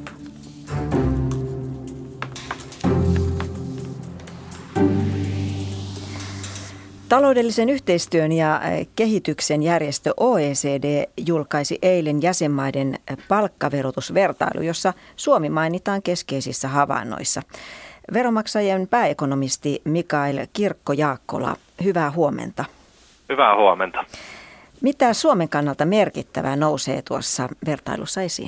Taloudellisen yhteistyön ja kehityksen järjestö OECD julkaisi eilen jäsenmaiden palkkaverotusvertailu, jossa Suomi mainitaan keskeisissä havainnoissa. Veronmaksajien pääekonomisti Mikael Kirkko-Jaakkola, hyvää huomenta. Hyvää huomenta. Mitä Suomen kannalta merkittävää nousee tuossa vertailussa esiin?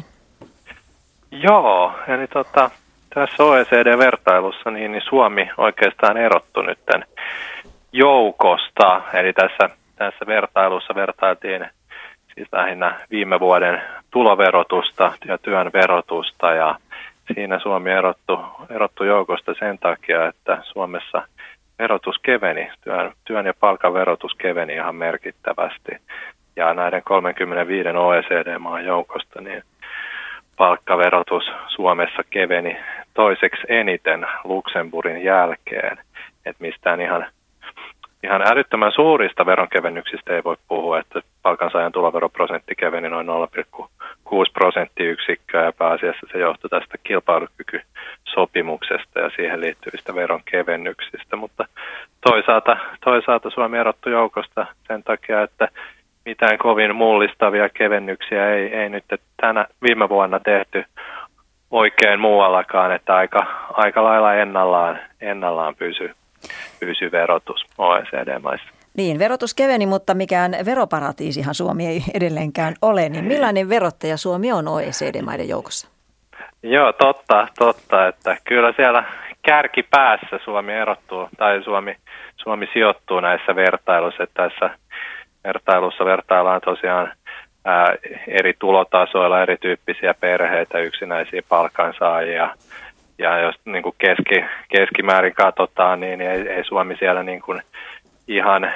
Joo, eli tässä OECD-vertailussa niin Suomi oikeastaan erottu nyt tämän joukosta, eli tässä vertailussa vertailtiin siis lähinnä viime vuoden tuloverotusta ja työn verotusta, ja siinä Suomi erottu joukosta sen takia, että Suomessa verotus keveni, työn ja palkan verotus keveni ihan merkittävästi, ja näiden 35 OECD-maan joukosta niin palkkaverotus Suomessa keveni toiseksi eniten Luxemburgin jälkeen, että mistään ihan älyttömän suurista veronkevennyksistä ei voi puhua, että palkansaajan tuloveroprosentti keveni noin 0,6 prosenttiyksikköä, ja pääasiassa se johtui tästä kilpailukykysopimuksesta ja siihen liittyvistä veronkevennyksistä, mutta toisaalta Suomi erottu joukosta sen takia, että mitään kovin mullistavia kevennyksiä ei nyt viime vuonna tehty oikein muuallakaan, että aika lailla ennallaan pysy verotus OECD-maissa. Niin, verotus keveni, mutta mikään veroparatiisihan Suomi ei edelleenkään ole. Niin millainen verottaja Suomi on OECD-maiden joukossa? Joo, totta, että kyllä siellä kärkipäässä Suomi erottuu, tai Suomi sijoittuu näissä vertailuissa, että tässä vertailussa vertaillaan tosiaan eri tulotasoilla erityyppisiä perheitä, yksinäisiä palkansaajia. Ja jos niin kuin keskimäärin katsotaan, niin ei Suomi siellä niin kuin ihan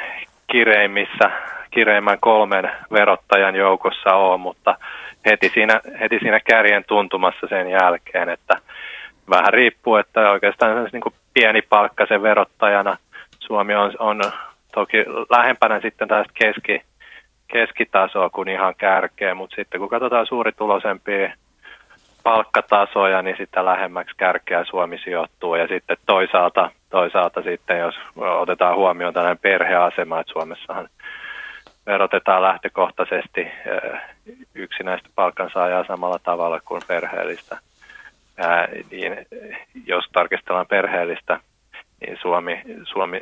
kireimmän 3 verottajan joukossa ole, mutta heti siinä kärjen tuntumassa sen jälkeen, että vähän riippuu, että oikeastaan niin kuin pienipalkkaisen verottajana Suomi on toki lähempänä sitten tästä keskitasoa kuin ihan kärkeä, mutta sitten kun katsotaan suurituloisempia palkkatasoja, niin sitä lähemmäksi kärkeä Suomi sijoittuu, ja sitten toisaalta sitten, jos otetaan huomioon tällainen perheasema, että Suomessahan verotetaan lähtökohtaisesti yksinäistä palkansaajaa samalla tavalla kuin perheellistä, niin jos tarkistellaan perheellistä, niin Suomi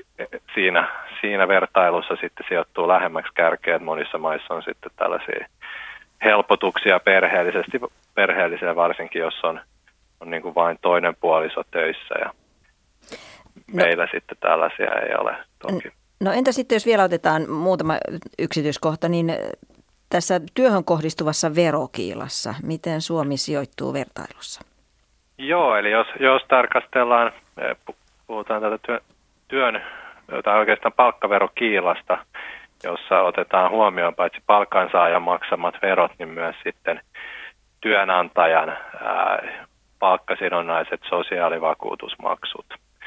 siinä vertailussa sitten sijoittuu lähemmäksi kärkeä, että monissa maissa on sitten tällaisia helpotuksia perheelliselle varsinkin, jos on niin kuin vain toinen puoliso töissä, ja meillä sitten tällaisia ei ole toki. No entä sitten, jos vielä otetaan muutama yksityiskohta, niin tässä työhön kohdistuvassa verokiilassa, miten Suomi sijoittuu vertailussa? Joo, eli jos tarkastellaan, puhutaan tätä työn tai oikeastaan palkkaverokiilasta, jossa otetaan huomioon paitsi palkansaajan maksamat verot, niin myös sitten työnantajan palkkasidonnaiset sosiaalivakuutusmaksut.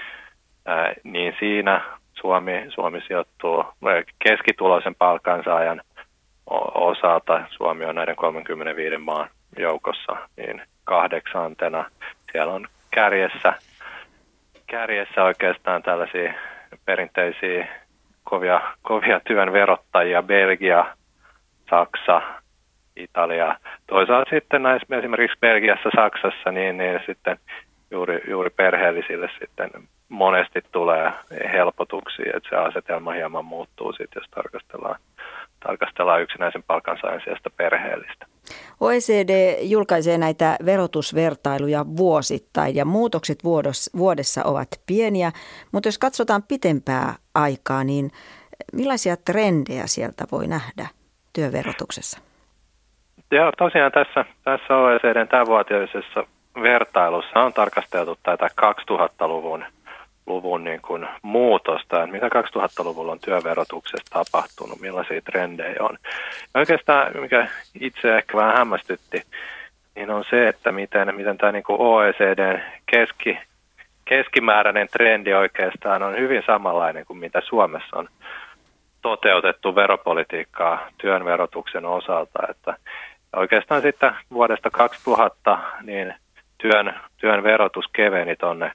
Niin siinä Suomi sijoittuu keskituloisen palkansaajan osalta. Suomi on näiden 35 maan joukossa niin 8. Siellä on kärjessä oikeastaan tällaisia perinteisiä kovia työn verottajia, Belgia, Saksa, Italia. Toisaalta sitten näissä, esimerkiksi Belgiassa, Saksassa, niin sitten juuri perheellisille sitten monesti tulee helpotuksia, että se asetelma hieman muuttuu sitten, jos tarkastellaan yksinäisen palkansaajan sijasta perheellistä. OECD julkaisee näitä verotusvertailuja vuosittain ja muutokset vuodessa ovat pieniä, mutta jos katsotaan pitempää aikaa, niin millaisia trendejä sieltä voi nähdä työverotuksessa? Joo, tosiaan tässä OECDn tämänvuotisessa vertailussa on tarkasteltu tätä 2000-luvun niin kuin muutosta, että mitä 2000-luvulla on työverotuksessa tapahtunut, millaisia trendejä on. Ja oikeastaan, mikä itse ehkä vähän hämmästytti, niin on se, että miten tämä niin kuin OECDn keskimääräinen trendi oikeastaan on hyvin samanlainen kuin mitä Suomessa on toteutettu veropolitiikkaa työn verotuksen osalta, että oikeastaan sitten vuodesta 2000 niin työn verotus keveni tuonne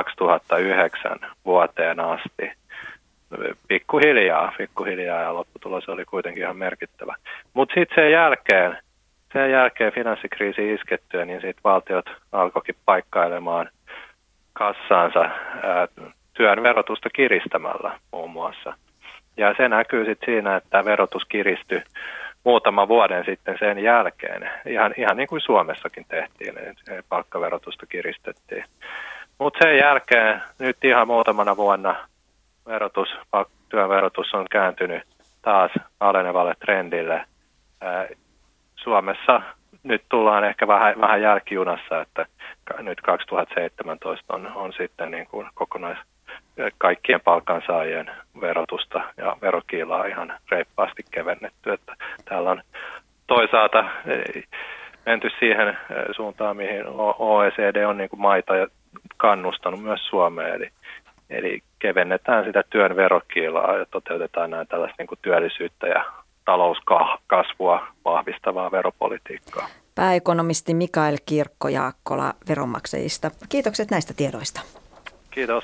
2009 vuoteen asti. Pikkuhiljaa ja lopputulos oli kuitenkin ihan merkittävä. Mutta sitten sen jälkeen finanssikriisi iskettyä, niin sitten valtiot alkoikin paikkailemaan kassaansa työn verotusta kiristämällä muun muassa. Ja se näkyy sitten siinä, että verotus kiristyi muutaman vuoden sitten sen jälkeen. Ihan niin kuin Suomessakin tehtiin, niin palkkaverotusta kiristettiin. Mutta sen jälkeen nyt ihan muutamana vuonna työn verotus on kääntynyt taas alenevalle trendille. Suomessa nyt tullaan ehkä vähän jälkijunassa, että nyt 2017 on sitten niin kuin kaikkien palkansaajien verotusta ja verokiilaa ihan reippaasti kevennetty. Että täällä on toisaalta menty siihen suuntaan, mihin OECD on niin kuin maita kannustanut myös Suomeen, eli kevennetään sitä työn verokiilaa ja toteutetaan näin tällaista niin kuin työllisyyttä ja talouskasvua vahvistavaa veropolitiikkaa. Pääekonomisti Mikael Kirkko-Jaakkola veronmaksajista. Kiitokset näistä tiedoista. Kiitos.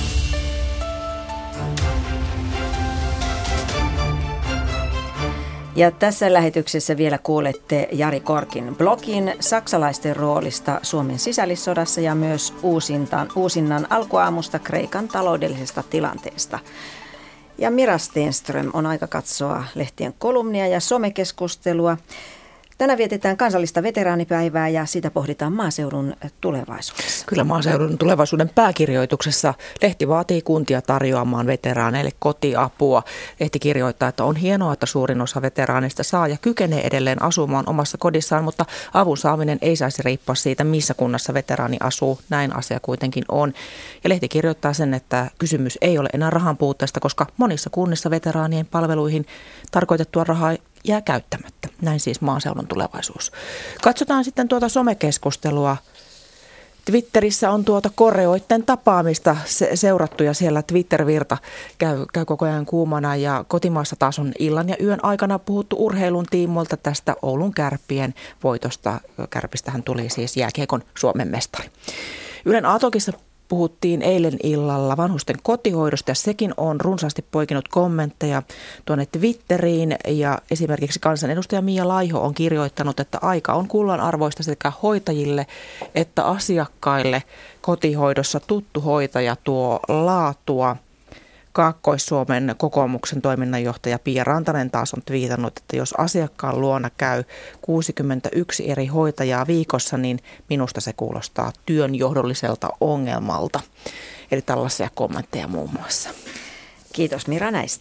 Ja tässä lähetyksessä vielä kuulette Jari Korkin blogin saksalaisten roolista Suomen sisällissodassa ja myös uusinnan alkuaamusta Kreikan taloudellisesta tilanteesta. Ja Mira Stenström on aika katsoa lehtien kolumnia ja somekeskustelua. Tänään vietetään kansallista veteraanipäivää ja sitä pohditaan maaseudun tulevaisuudessa. Kyllä maaseudun tulevaisuuden pääkirjoituksessa lehti vaatii kuntia tarjoamaan veteraaneille kotiapua. Lehti kirjoittaa, että on hienoa, että suurin osa veteraaneista saa ja kykenee edelleen asumaan omassa kodissaan, mutta avun saaminen ei saisi riippua siitä, missä kunnassa veteraani asuu. Näin asia kuitenkin on. Ja lehti kirjoittaa sen, että kysymys ei ole enää rahan puutteesta, koska monissa kunnissa veteraanien palveluihin tarkoitettua rahaa jää käyttämättä. Näin siis maaseudun tulevaisuus. Katsotaan sitten tuota somekeskustelua. Twitterissä on koreoitten tapaamista seurattu ja siellä Twitter-virta käy koko ajan kuumana ja kotimaassa taas on illan ja yön aikana puhuttu urheilun tiimoilta tästä Oulun Kärppien voitosta. Kärpistähän tuli siis jääkiekon Suomen mestari. Ylen Aatokissa puhuttiin eilen illalla vanhusten kotihoidosta ja sekin on runsaasti poikinut kommentteja tuonne Twitteriin ja esimerkiksi kansanedustaja Mia Laiho on kirjoittanut, että aika on kullanarvoista sekä hoitajille että asiakkaille. Kotihoidossa tuttu hoitaja tuo laatua. Kaakkois-Suomen kokoomuksen toiminnanjohtaja Pia Rantanen taas on twiitannut, että jos asiakkaan luona käy 61 eri hoitajaa viikossa, niin minusta se kuulostaa työnjohdolliselta ongelmalta. Eli tällaisia kommentteja muun muassa. Kiitos Mira näistä.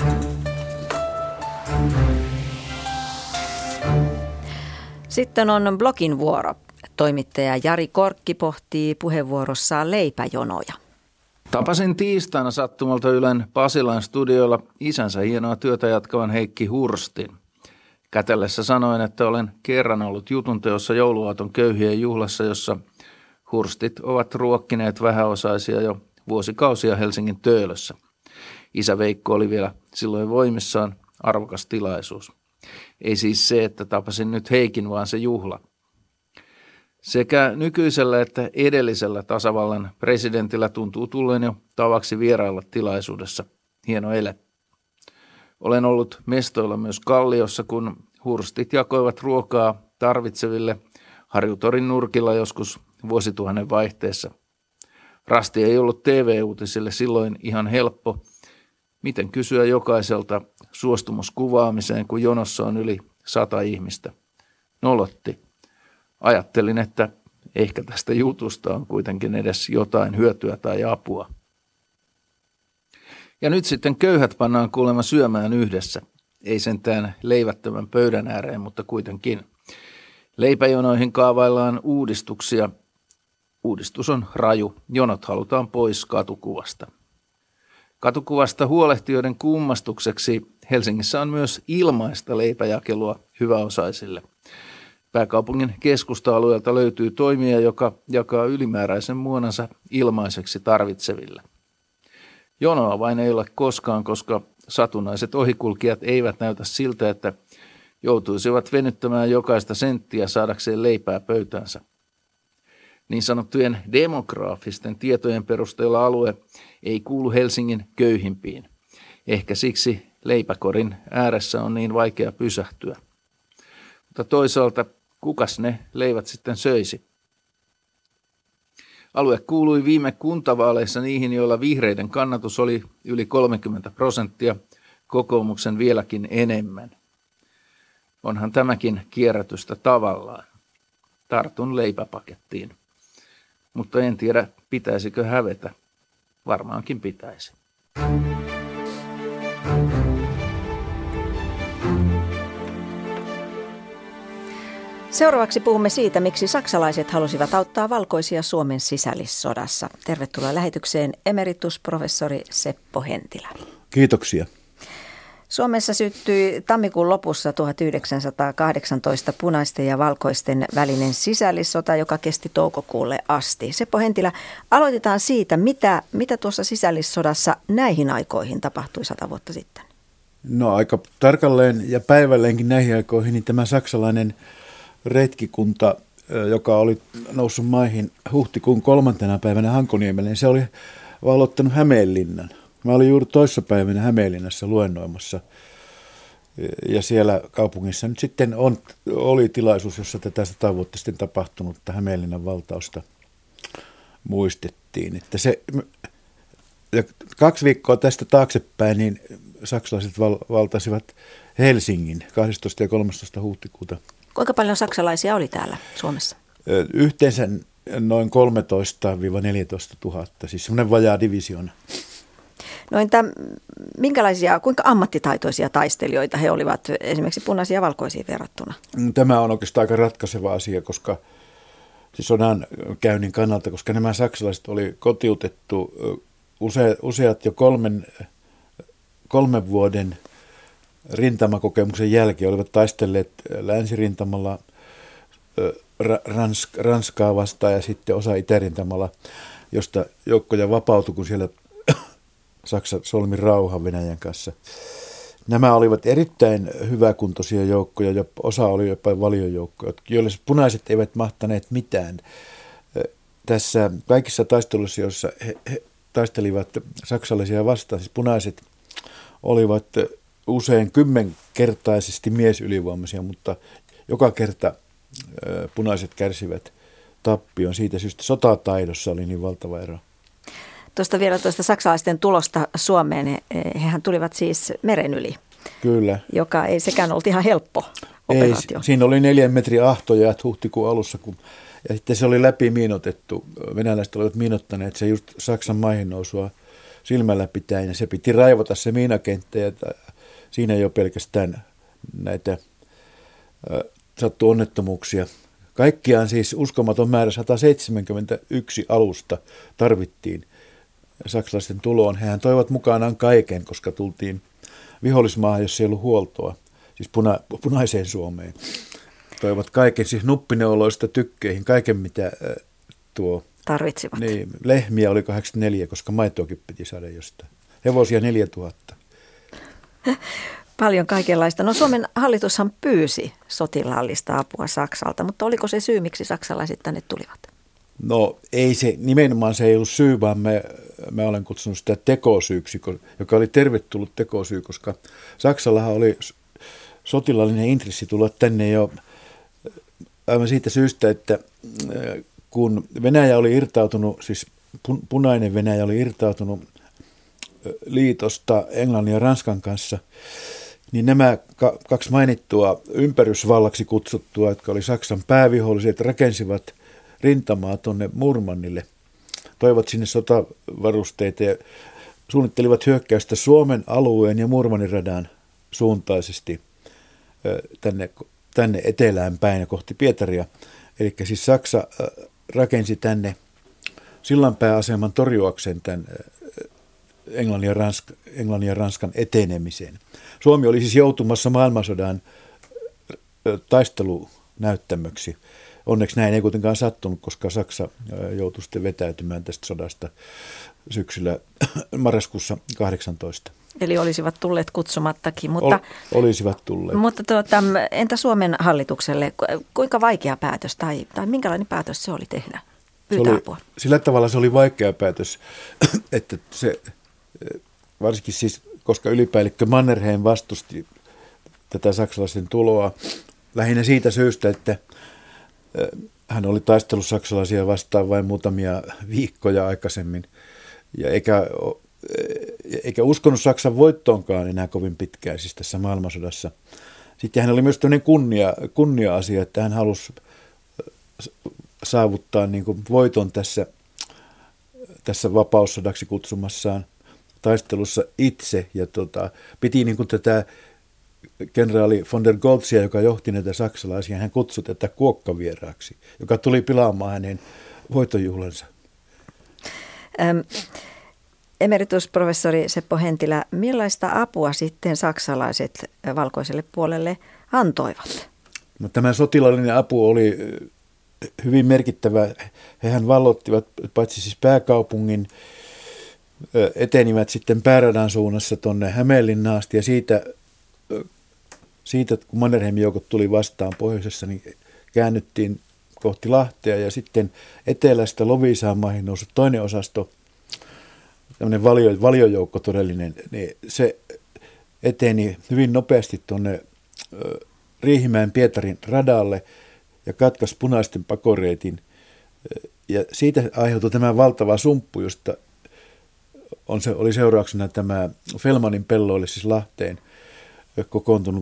Sitten on blogin vuoro. Toimittaja Jari Korkki pohtii puheenvuorossaan leipäjonoja. Tapasin tiistaina sattumalta Ylen Pasilan studioilla isänsä hienoa työtä jatkavan Heikki Hurstin. Kätellessä sanoin, että olen kerran ollut jutunteossa jouluaaton köyhien juhlassa, jossa Hurstit ovat ruokkineet vähäosaisia jo vuosikausia Helsingin Töölössä. Isä Veikko oli vielä silloin voimissaan, arvokas tilaisuus. Ei siis se, että tapasin nyt Heikin, vaan se juhla. Sekä nykyisellä että edellisellä tasavallan presidentillä tuntuu tulleen jo tavaksi vierailla tilaisuudessa. Hieno ele. Olen ollut mestoilla myös Kalliossa, kun hurstit jakoivat ruokaa tarvitseville Harjutorin nurkilla joskus vuosituhannen vaihteessa. Rasti ei ollut TV-uutisille silloin ihan helppo. Miten kysyä jokaiselta suostumus kuvaamiseen, kun jonossa on yli 100 ihmistä? Nolotti. Ajattelin, että ehkä tästä jutusta on kuitenkin edes jotain hyötyä tai apua. Ja nyt sitten köyhät pannaan kuulemma syömään yhdessä. Ei sentään leivättömän pöydän ääreen, mutta kuitenkin. Leipäjonoihin kaavaillaan uudistuksia. Uudistus on raju. Jonot halutaan pois katukuvasta. Katukuvasta huolehtijoiden kummastukseksi Helsingissä on myös ilmaista leipäjakelua hyväosaisille. Pääkaupungin keskusta-alueelta löytyy toimija, joka jakaa ylimääräisen muonansa ilmaiseksi tarvitseville. Jonoa vain ei ole koskaan, koska satunnaiset ohikulkijat eivät näytä siltä, että joutuisivat venyttämään jokaista senttiä saadakseen leipää pöytänsä. Niin sanottujen demograafisten tietojen perusteella alue ei kuulu Helsingin köyhimpiin. Ehkä siksi leipäkorin ääressä on niin vaikea pysähtyä. Mutta toisaalta kukas ne leivät sitten söisi? Alue kuului viime kuntavaaleissa niihin, joilla vihreiden kannatus oli yli 30%, kokoomuksen vieläkin enemmän. Onhan tämäkin kierrätystä tavallaan. Tartun leipäpakettiin. Mutta en tiedä, pitäisikö hävetä. Varmaankin pitäisi. Seuraavaksi puhumme siitä, miksi saksalaiset halusivat auttaa valkoisia Suomen sisällissodassa. Tervetuloa lähetykseen emeritusprofessori Seppo Hentilä. Kiitoksia. Suomessa syttyi tammikuun lopussa 1918 punaisten ja valkoisten välinen sisällissota, joka kesti toukokuulle asti. Seppo Hentilä, aloitetaan siitä, mitä tuossa sisällissodassa näihin aikoihin tapahtui 100 vuotta sitten? No aika tarkalleen ja päivälleenkin näihin aikoihin niin tämä saksalainen retkikunta, joka oli noussut maihin huhtikuun 3. päivänä Hankoniemelle, niin se oli valottanut Hämeenlinnan. Mä olin juuri toissapäivänä Hämeenlinnassa luennoimassa ja siellä kaupungissa nyt sitten oli tilaisuus, jossa tätä 100 vuotta sitten tapahtunutta Hämeenlinnan valtausta muistettiin. Että ja 2 viikkoa tästä taaksepäin niin saksalaiset valtasivat Helsingin 12. ja 13. huhtikuuta. Kuinka paljon saksalaisia oli täällä Suomessa? Yhteensä noin 13-14 000, siis semmoinen vajaa divisioona. No entä kuinka ammattitaitoisia taistelijoita he olivat esimerkiksi punaisia ja valkoisiin verrattuna? Tämä on oikeastaan aika ratkaiseva asia, koska siis sodan käynnin kannalta, koska nämä saksalaiset oli kotiutettu useat jo kolmen vuoden rintamakokemuksen jälkeen olivat taistelleet länsirintamalla Ranskaa vastaan ja sitten osa itärintamalla, josta joukkoja vapautui, kun siellä Saksa solmi rauhan Venäjän kanssa. Nämä olivat erittäin hyväkuntoisia joukkoja, osa oli jopa valiojoukkoja, joille punaiset eivät mahtaneet mitään. Tässä kaikissa taisteluissa, joissa he taistelivat saksalaisia vastaan, siis punaiset olivat usein 10-kertaisesti miesylivoimaisia, mutta joka kerta punaiset kärsivät tappion. Siitä syystä sotataidossa oli niin valtava ero. Tuosta saksalaisten tulosta Suomeen, hehän tulivat siis meren yli. Kyllä. Joka ei sekään ollut ihan helppo operaatio. Ei, siinä oli 4 metrin ahtojäät huhtikuun alussa, ja sitten se oli läpi miinotettu. Venäläiset olivat miinottaneet se just Saksan maihin nousua silmällä pitäen, ja se piti raivata se miinakenttä, ja siinä ei ole pelkästään näitä sattu onnettomuuksia. Kaikkiaan siis uskomaton määrä 171 alusta tarvittiin saksalaisten tuloon. Hehän toivat mukanaan kaiken, koska tultiin vihollismaahan, jos ei ollut huoltoa, siis punaiseen Suomeen. Toivat kaiken, siis nuppineuloista tykkeihin, kaiken mitä tarvitsivat. Niin, lehmiä oli 84, koska maitoakin piti saada jostain. Hevosia 4000. Paljon kaikenlaista. No Suomen hallitushan pyysi sotilaallista apua Saksalta, mutta oliko se syy, miksi saksalaiset tänne tulivat? No ei se, nimenomaan se ei ollut syy, vaan mä olen kutsunut sitä tekosyyksi, joka oli tervetullut tekosyy, koska Saksallahan oli sotilaallinen intressi tulla tänne jo aivan siitä syystä, että kun Venäjä oli irtautunut, siis punainen Venäjä oli irtautunut liitosta Englannin ja Ranskan kanssa, niin nämä kaksi mainittua ympärysvallaksi kutsuttua, jotka oli Saksan pääviholliset, rakensivat rintamaa tuonne Murmanille, toivat sinne sotavarusteita ja suunnittelivat hyökkäystä Suomen alueen ja Murmanin radan suuntaisesti tänne etelään päin ja kohti Pietaria. Eli siis Saksa rakensi tänne sillanpääaseman torjuakseen tämän Englannin ja Ranskan etenemiseen. Suomi oli siis joutumassa maailmansodan taistelunäyttämöksi. Onneksi näin ei kuitenkaan sattunut, koska Saksa joutui sitten vetäytymään tästä sodasta syksyllä marraskuussa 18. Eli olisivat tulleet kutsumattakin. Mutta, olisivat tulleet. Mutta entä Suomen hallitukselle? Kuinka vaikea päätös tai minkälainen päätös se oli tehdä? Pyytää apua. Sillä tavalla se oli vaikea päätös, että se varsinkin siis, koska ylipäällikkö Mannerheim vastusti tätä saksalaisten tuloa lähinnä siitä syystä, että hän oli taistellut saksalaisia vastaan vain muutamia viikkoja aikaisemmin, ja eikä uskonut Saksan voittoonkaan enää kovin pitkään siis tässä maailmansodassa. Sitten hän oli myös tämmöinen kunnia-asia, että hän halusi saavuttaa niin kuin voiton tässä vapaussodaksi kutsumassaan taistelussa itse, ja piti niin kuin tätä kenraali von der Goltzia, joka johti näitä saksalaisia, hän kutsui tätä kuokkavieraaksi, joka tuli pilaamaan hänen voitonjuhlansa. Emeritusprofessori Seppo Hentilä, millaista apua sitten saksalaiset valkoiselle puolelle antoivat? No, tämä sotilaallinen apu oli hyvin merkittävä. Hehän vallottivat paitsi siis pääkaupungin, etenivät sitten pääradan suunnassa tuonne Hämeenlinnaan asti, ja siitä, kun Mannerheimin joukot tuli vastaan pohjoisessa, niin käännyttiin kohti Lahtea, ja sitten etelästä Loviisaan maihin nousi toinen osasto, tämmöinen valiojoukko todellinen, niin se eteni hyvin nopeasti tuonne Riihimäen Pietarin radalle ja katkaisi punaisten pakoreitin. Ja siitä aiheutui tämä valtava sumppu, josta oli seurauksena tämä Fellmanin pelloille, siis Lahteen, kokoontunut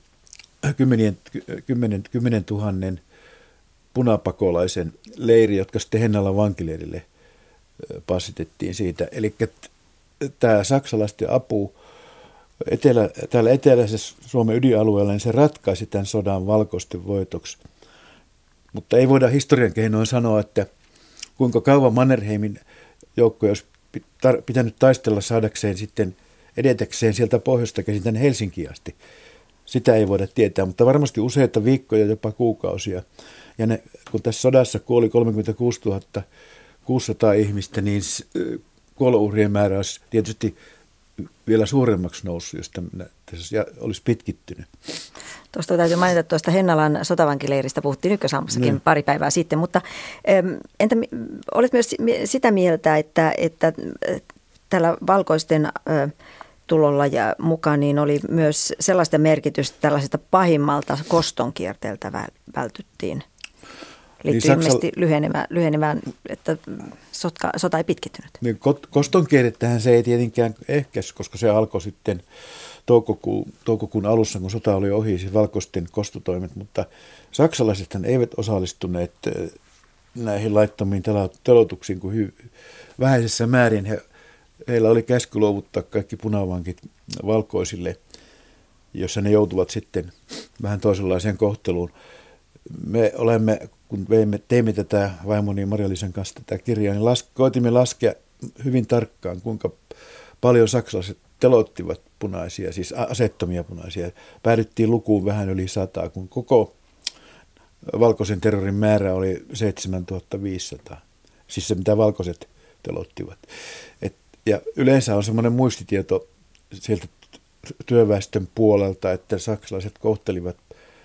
10 000 punapakolaisen leiri, jotka sitten Hennalan vankileirille passitettiin siitä. Eli tämä saksalaisten apu täällä eteläisessä Suomen ydinalueella, niin se ratkaisi tämän sodan valkoisten voitoksi. Mutta ei voida historian keinoin sanoa, että kuinka kauan Mannerheimin joukkoja olisi pitänyt taistella saadakseen sitten edetäkseen sieltä pohjoista käsin tänne Helsinkiin asti. Sitä ei voida tietää, mutta varmasti useita viikkoja, jopa kuukausia. Ja kun tässä sodassa kuoli 36 600 ihmistä, niin kuolouhrien määrä olisi tietysti vielä suuremmaksi noussut, jos tässä olisi pitkittynyt. Tuosta täytyy mainita tuosta Hennalan sotavankileiristä, puhuttiin Ykkösaamussakin pari päivää sitten, mutta entä olet myös sitä mieltä, että tällä valkoisten tulolla ja mukaan niin oli myös sellaista merkitystä tällaisesta pahimmalta kostonkierteeltä vältyttiin? Liittyy ilmeisesti lyhenemään, että sota ei pitkittynyt. Niin kostonkierrettähän se ei tietenkään ehkäisi, koska se alkoi sitten toukokuun alussa, kun sota oli ohi, siis valkoisten kostotoimet, mutta saksalaisethan eivät osallistuneet näihin laittomiin teloituksiin kuin vähäisessä määrin. Heillä oli käsky luovuttaa kaikki punavankit valkoisille, jossa ne joutuvat sitten vähän toisenlaiseen kohteluun. Me kun teimme tätä vaimoni Marja-Liisan kanssa tätä kirjaa, niin koitimme laskea hyvin tarkkaan, kuinka paljon saksalaiset teloittivat punaisia, siis aseettomia punaisia. Päädyttiin lukuun vähän yli 100, kun koko valkoisen terrorin määrä oli 7500. Siis se, mitä valkoiset teloittivat. Ja yleensä on semmoinen muistitieto sieltä työväestön puolelta, että saksalaiset kohtelivat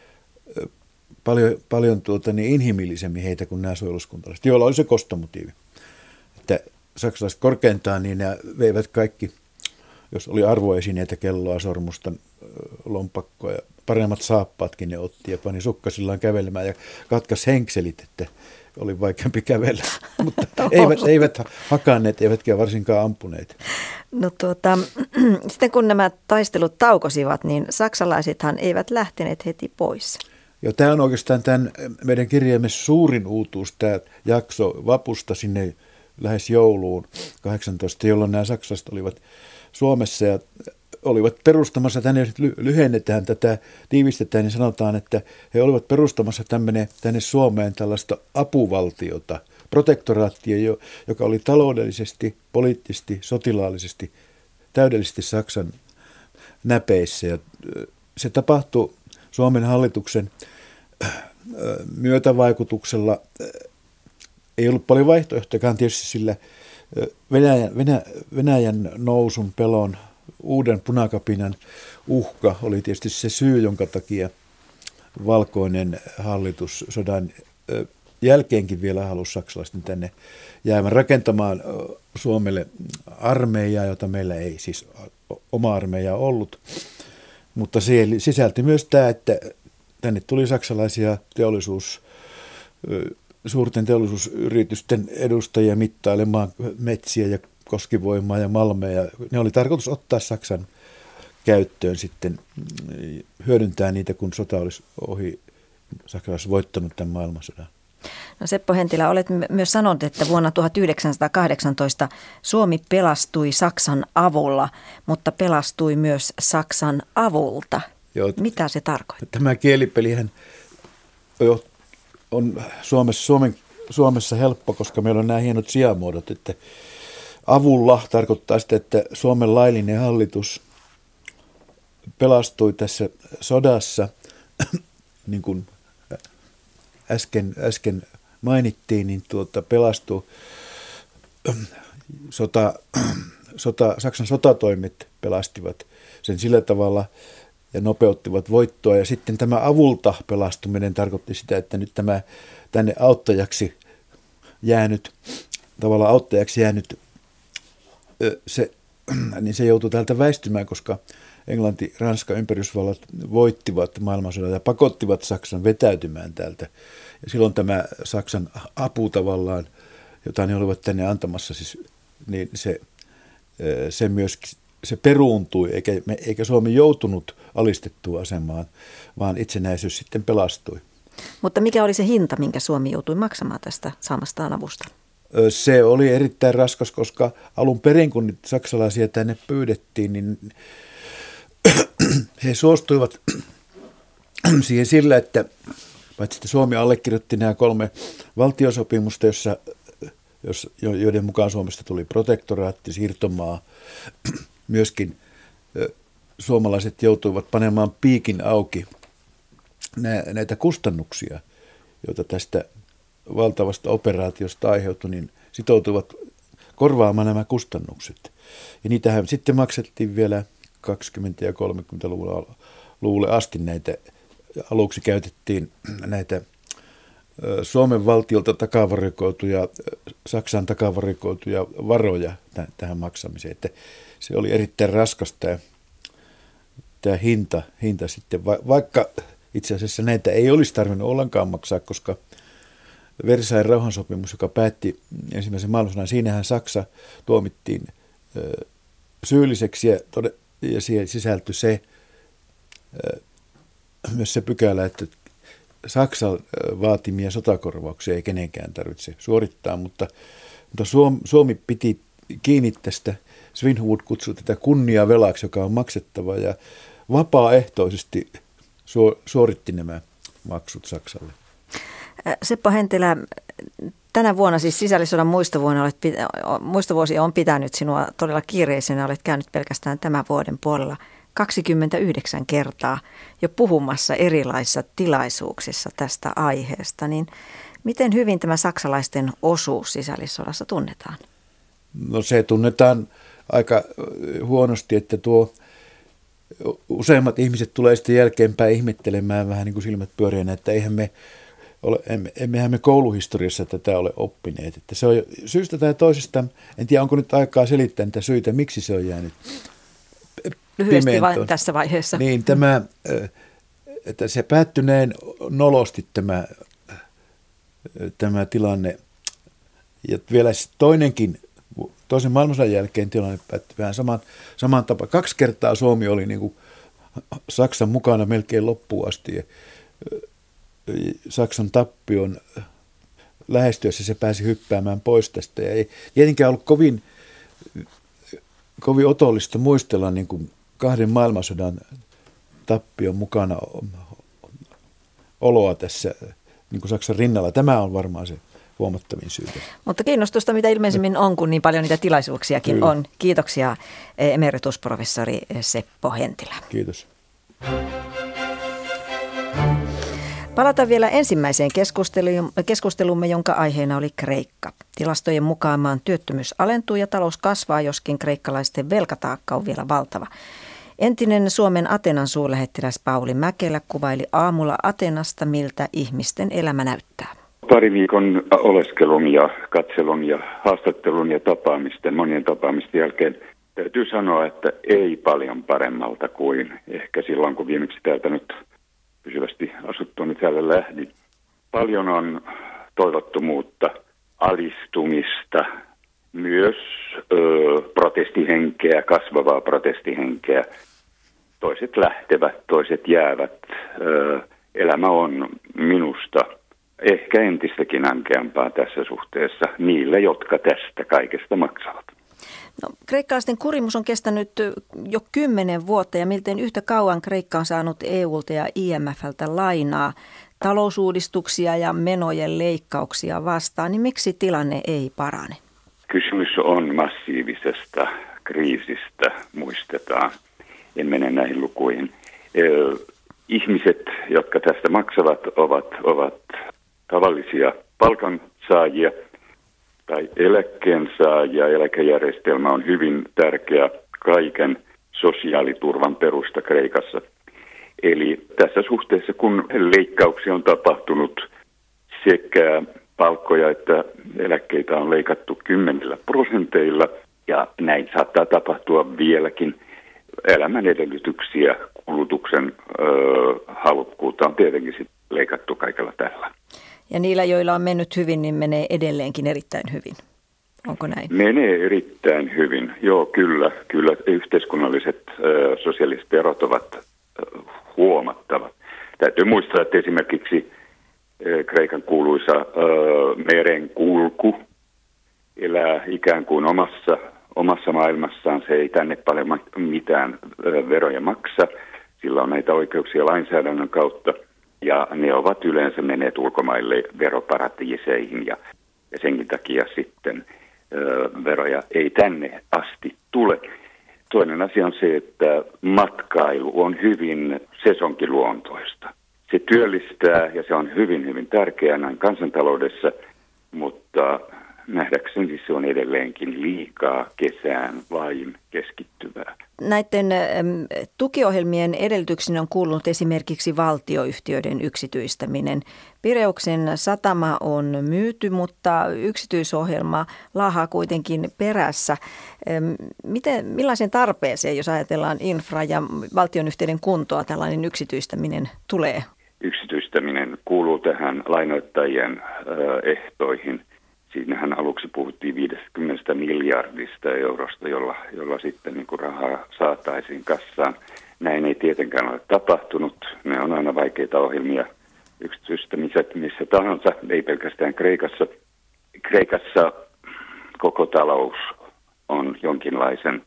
paljon inhimillisemmin heitä kuin nämä suojeluskuntalaiset, joilla oli se kostomotiivi. Että saksalaiset korkeintaan, niin ne veivät kaikki, jos oli arvoesineitä, kelloa, sormusta, lompakkoa ja paremmat saappaatkin ne otti ja pani sukkasillaan kävelemään ja katkas henkselit, että oli vaikeampi kävellä, mutta eivät hakanneet, eivätkä varsinkaan ampuneet. No sitten kun nämä taistelut taukosivat, niin saksalaisethan eivät lähteneet heti pois. Joo, tämä on oikeastaan tämän meidän kirjamme suurin uutuus, tämä jakso vapusta sinne lähes jouluun 18, jolloin nämä saksalaiset olivat Suomessa ja olivat perustamassa, tänne jos lyhennetään tätä, tiivistetään, niin sanotaan, että he olivat perustamassa tänne Suomeen tällaista apuvaltiota, protektoraattia, joka oli taloudellisesti, poliittisesti, sotilaallisesti, täydellisesti Saksan näpeissä. Ja se tapahtui Suomen hallituksen myötävaikutuksella. Ei ollut paljon vaihtoehtojakaan tietysti sillä Venäjän nousun pelon, uuden punakapinan uhka oli tietysti se syy, jonka takia valkoinen hallitus sodan jälkeenkin vielä halusi saksalaisten tänne jäämään rakentamaan Suomelle armeijaa, jota meillä ei siis oma armeija ollut. Mutta siihen sisälti myös tämä, että tänne tuli saksalaisia suurten teollisuusyritysten edustajia mittailemaan metsiä ja koskivoimaa ja malmeja. Ne oli tarkoitus ottaa Saksan käyttöön sitten, hyödyntää niitä, kun sota olisi ohi. Saksa olisi voittanut tämän maailmansodan. No Seppo Hentilä, olet myös sanonut, että vuonna 1918 Suomi pelastui Saksan avulla, mutta pelastui myös Saksan avulta. Joo, mitä se tarkoittaa? Tämä kielipelihän on Suomessa helppo, koska meillä on nämä hienot sijamuodot, että avulla tarkoittaa sitä, että Suomen laillinen hallitus pelastui tässä sodassa, niin kuin äsken mainittiin, niin pelastui Saksan sotatoimet pelastivat sen sillä tavalla ja nopeuttivat voittoa. Ja sitten tämä avulta pelastuminen tarkoitti sitä, että nyt tämä tänne auttajaksi jäänyt se joutui täältä väistymään, koska Englanti, Ranska, ympärysvallat voittivat maailmansodan ja pakottivat Saksan vetäytymään täältä. Ja silloin tämä Saksan apu tavallaan, jota ne olivat tänne antamassa, siis, niin se peruuntui, eikä Suomi joutunut alistettua asemaan, vaan itsenäisyys sitten pelastui. Mutta mikä oli se hinta, minkä Suomi joutui maksamaan tästä saamastaan avusta? Se oli erittäin raskas, koska alun perin, kun saksalaisia tänne pyydettiin, niin he suostuivat siihen sillä, että paitsi että Suomi allekirjoitti nämä 3 valtiosopimusta, joiden mukaan Suomesta tuli protektoraatti, siirtomaa, myöskin suomalaiset joutuivat panemaan piikin auki näitä kustannuksia, joita tästä valtavasta operaatiosta aiheutui, niin sitoutuivat korvaamaan nämä kustannukset. Ja niitähän sitten maksettiin vielä 20- ja 30-luvulle asti näitä. Aluksi käytettiin näitä Suomen valtiolta takavarikoituja, Saksan takavarikoituja varoja tähän maksamiseen. Että se oli erittäin raskas tämä hinta sitten, vaikka itse asiassa näitä ei olisi tarvinnut ollenkaan maksaa, koska Versailles rauhansopimus, joka päätti ensimmäisen maailmansodan, siinähän Saksa tuomittiin syylliseksi ja siihen sisältyi myös se pykälä, että Saksan vaatimia sotakorvauksia ei kenenkään tarvitse suorittaa, mutta Suomi piti kiinni tästä, Svinhufvud kutsui tätä kunniavelaksi, joka on maksettava, ja vapaaehtoisesti suoritti nämä maksut Saksalle. Seppo Hentilä, tänä vuonna siis sisällissodan muistovuosi on pitänyt sinua todella kiireisenä. Olet käynyt pelkästään tämän vuoden puolella 29 kertaa jo puhumassa erilaisissa tilaisuuksissa tästä aiheesta. Niin miten hyvin tämä saksalaisten osuus sisällissodassa tunnetaan? No se tunnetaan aika huonosti, että tuo useimmat ihmiset tulee sitten jälkeenpäin ihmettelemään vähän niin kuin silmät pyöreänä, että emmehän me kouluhistoriassa tätä ole oppineet. Että se on syystä tai toisesta, en tiedä onko nyt aikaa selittää niitä syitä, miksi se on jäänyt lyhyesti vain tässä vaiheessa. Niin, että se päättyneen nolosti tämä tilanne. Ja vielä toisen maailmansodan jälkeen tilanne päättyi vähän saman tapaan. 2 kertaa Suomi oli niin kuin Saksan mukana melkein loppuun asti. Ja Saksan tappion lähestyessä se pääsi hyppäämään pois tästä. Ja ei tietenkään ollut kovin otollista muistella niin kuin 2 maailmansodan tappion mukana oloa tässä niin kuin Saksan rinnalla. Tämä on varmaan se huomattavin syy. Mutta kiinnostusta mitä ilmeisimmin on, kun niin paljon niitä tilaisuuksiakin Kyllä. on. Kiitoksia emeritusprofessori Seppo Hentilä. Kiitos. Palataan vielä ensimmäiseen keskustelumme, jonka aiheena oli Kreikka. Tilastojen mukaan maan työttömyys alentuu ja talous kasvaa, joskin kreikkalaisten velkataakka on vielä valtava. Entinen Suomen Atenan suurlähettiläs Pauli Mäkelä kuvaili aamulla Atenasta, miltä ihmisten elämä näyttää. Pari viikon oleskelun ja katselun ja haastattelun ja monien tapaamisten jälkeen täytyy sanoa, että ei paljon paremmalta kuin ehkä silloin, kun viimeksi täältä nyt pysyvästi asuttuun täällä lähdin. Paljon on toivottomuutta, alistumista, myös protestihenkeä, kasvavaa protestihenkeä. Toiset lähtevät, toiset jäävät. Elämä on minusta ehkä entistäkin ankeampaa tässä suhteessa niille, jotka tästä kaikesta maksavat. No, kreikkalaisten kurimus on kestänyt jo 10 vuotta ja miltei yhtä kauan Kreikka on saanut EUlta ja IMFltä lainaa talousuudistuksia ja menojen leikkauksia vastaan. Niin miksi tilanne ei parane? Kysymys on massiivisesta kriisistä, muistetaan. En mene näihin lukuihin. Ihmiset, jotka tästä maksavat, ovat tavallisia palkansaajia tai eläkkeensaajia. Eläkejärjestelmä on hyvin tärkeä kaiken sosiaaliturvan perusta Kreikassa. Eli tässä suhteessa, kun leikkauksia on tapahtunut sekä palkkoja että eläkkeitä on leikattu 10%, ja näin saattaa tapahtua vieläkin. Elämän edellytyksiä, kulutuksen halukkuutta on tietenkin sit leikattu kaikella tällä. Ja niillä, joilla on mennyt hyvin, niin menee edelleenkin erittäin hyvin. Onko näin? Menee erittäin hyvin. Joo, kyllä. Yhteiskunnalliset sosiaaliset erot ovat huomattavat. Täytyy muistaa, että esimerkiksi Kreikan kuuluisa merenkulku elää ikään kuin omassa maailmassaan. Se ei tänne paljon mitään veroja maksa. Sillä on näitä oikeuksia lainsäädännön kautta. Ja ne ovat yleensä menneet ulkomaille veroparatiiseihin ja senkin takia sitten veroja ei tänne asti tule. Toinen asia on se, että matkailu on hyvin sesonkiluontoista. Se työllistää ja se on hyvin, hyvin tärkeää näin kansantaloudessa, mutta nähdäkseni se on edelleenkin liikaa kesään vain keskittyvää. Näiden tukiohjelmien edellytyksinä on kuulunut esimerkiksi valtioyhtiöiden yksityistäminen. Pireuksen satama on myyty, mutta yksityisohjelma laahaa kuitenkin perässä. Millaisen tarpeeseen, jos ajatellaan infra- ja valtionyhtiöiden kuntoa, tällainen yksityistäminen tulee? Yksityistäminen kuuluu tähän lainoittajien ehtoihin. Siinähän aluksi puhuttiin 50 miljardista eurosta, jolla sitten niin kuin rahaa saataisiin kassaan. Näin ei tietenkään ole tapahtunut. Ne on aina vaikeita ohjelmia yksityistämiset missä tahansa, ei pelkästään Kreikassa. Kreikassa koko talous on jonkinlaisen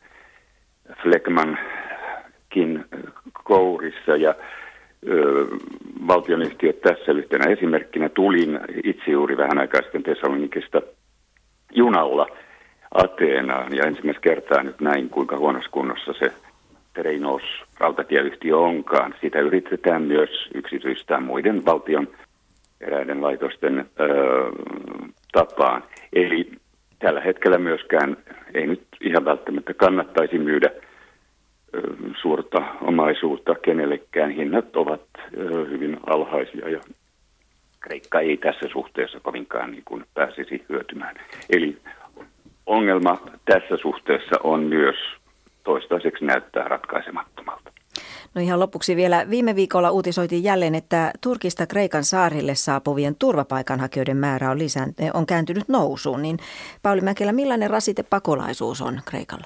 Fleckmankin kourissa ja valtionyhtiöt tässä yhtenä esimerkkinä. Tulin itse juuri vähän aikaa sitten Thessalonikista junalla Ateenaan ja ensimmäistä kertaa nyt näin, kuinka huonossa kunnossa se Tereinos rautatieyhtiö onkaan. Sitä yritetään myös yksityistää muiden valtion eräiden laitosten tapaan. Eli tällä hetkellä myöskään ei nyt ihan välttämättä kannattaisi myydä suurta omaisuutta kenellekään. Hinnat ovat hyvin alhaisia ja Kreikka ei tässä suhteessa kovinkaan niin kuin pääsisi hyötymään. Eli ongelma tässä suhteessa on myös toistaiseksi näyttää ratkaisemattomalta. No ihan lopuksi vielä. Viime viikolla uutisoitiin jälleen, että Turkista Kreikan saarille saapuvien turvapaikanhakijoiden määrä on kääntynyt nousuun. Niin Pauli Mäkelä, millainen rasite pakolaisuus on Kreikalle?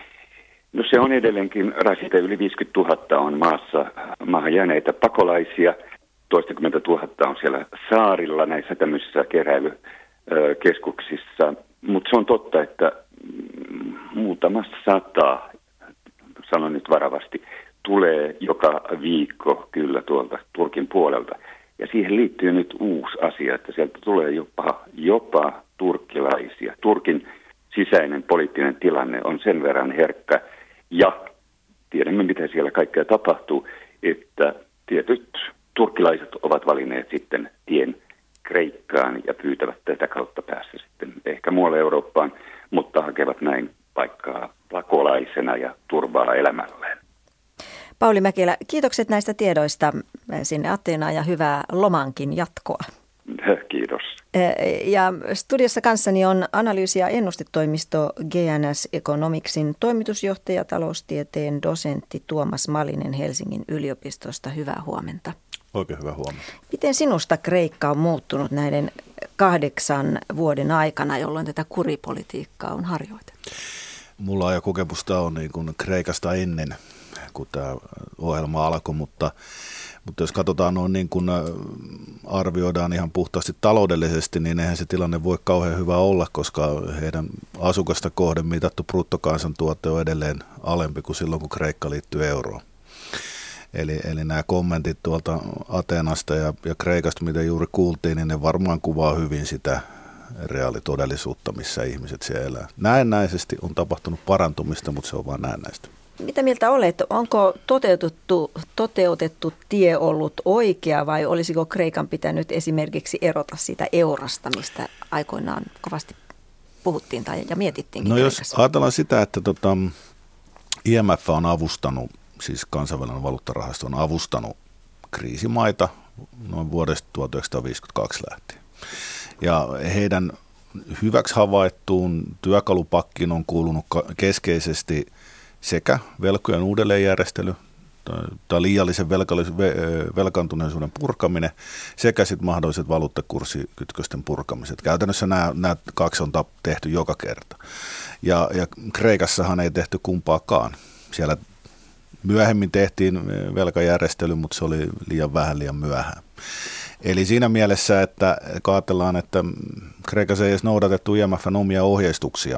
No se on edelleenkin rasite. Yli 50 000 on maahan jääneitä pakolaisia. Toistakymmentä 000 on siellä saarilla näissä tämmöisissä keräilykeskuksissa. Mutta se on totta, että muutama sata, sanon nyt varovasti, tulee joka viikko kyllä tuolta Turkin puolelta. Ja siihen liittyy nyt uusi asia, että sieltä tulee jopa turkkilaisia. Turkin sisäinen poliittinen tilanne on sen verran herkkä ja tiedämme, mitä siellä kaikkea tapahtuu, että tietyt turkkilaiset ovat valinneet sitten tien Kreikkaan ja pyytävät tätä kautta päässä sitten ehkä muualle Eurooppaan, mutta hakevat näin paikkaa pakolaisena ja turvaa elämälleen. Pauli Mäkelä, kiitokset näistä tiedoista sinne Ateenaan ja hyvää lomankin jatkoa. Kiitos. Ja studiossa kanssani on analyysi- ja ennustetoimisto GNS Economicsin toimitusjohtaja, taloustieteen dosentti Tuomas Malinen Helsingin yliopistosta. Hyvää huomenta. Oikein hyvää huomenta. Miten sinusta Kreikka on muuttunut näiden 8 vuoden aikana, jolloin tätä kuripolitiikkaa on harjoitettu? Mulla jo kokemusta on niin kuin Kreikasta ennen, kun tämä ohjelma alkoi, mutta jos katsotaan noin niin kuin arvioidaan ihan puhtaasti taloudellisesti, niin eihän se tilanne voi kauhean hyvä olla, koska heidän asukasta kohden mitattu bruttokansantuote on edelleen alempi kuin silloin, kun Kreikka liittyy euroon. Eli nämä kommentit tuolta Ateenasta ja Kreikasta, mitä juuri kuultiin, niin ne varmaan kuvaa hyvin sitä reaalitodellisuutta, missä ihmiset siellä elää. Näennäisesti on tapahtunut parantumista, mutta se on vain näennäistä. Mitä mieltä olet? Onko toteutettu tie ollut oikea vai olisiko Kreikan pitänyt esimerkiksi erota siitä eurosta, mistä aikoinaan kovasti puhuttiin ja mietittiinkin No Kreikassa? Jos ajatellaan sitä, että IMF on avustanut, siis kansainvälinen valuuttarahasto on avustanut kriisimaita noin vuodesta 1952 lähtien. Ja heidän hyväksi havaittuun työkalupakkiin on kuulunut keskeisesti sekä velkojen uudelleenjärjestely tai liiallisen velkaantuneisuuden purkaminen sekä sitten mahdolliset valuuttakurssikytkösten purkamiset. Käytännössä nämä 2 on tehty joka kerta. Ja Kreikassahan ei tehty kumpaakaan. Siellä myöhemmin tehtiin velkajärjestely, mutta se oli liian vähän, liian myöhään. Eli siinä mielessä, että ajatellaan, että Kreikassa ei edes noudatettu IMF:n omia ohjeistuksia,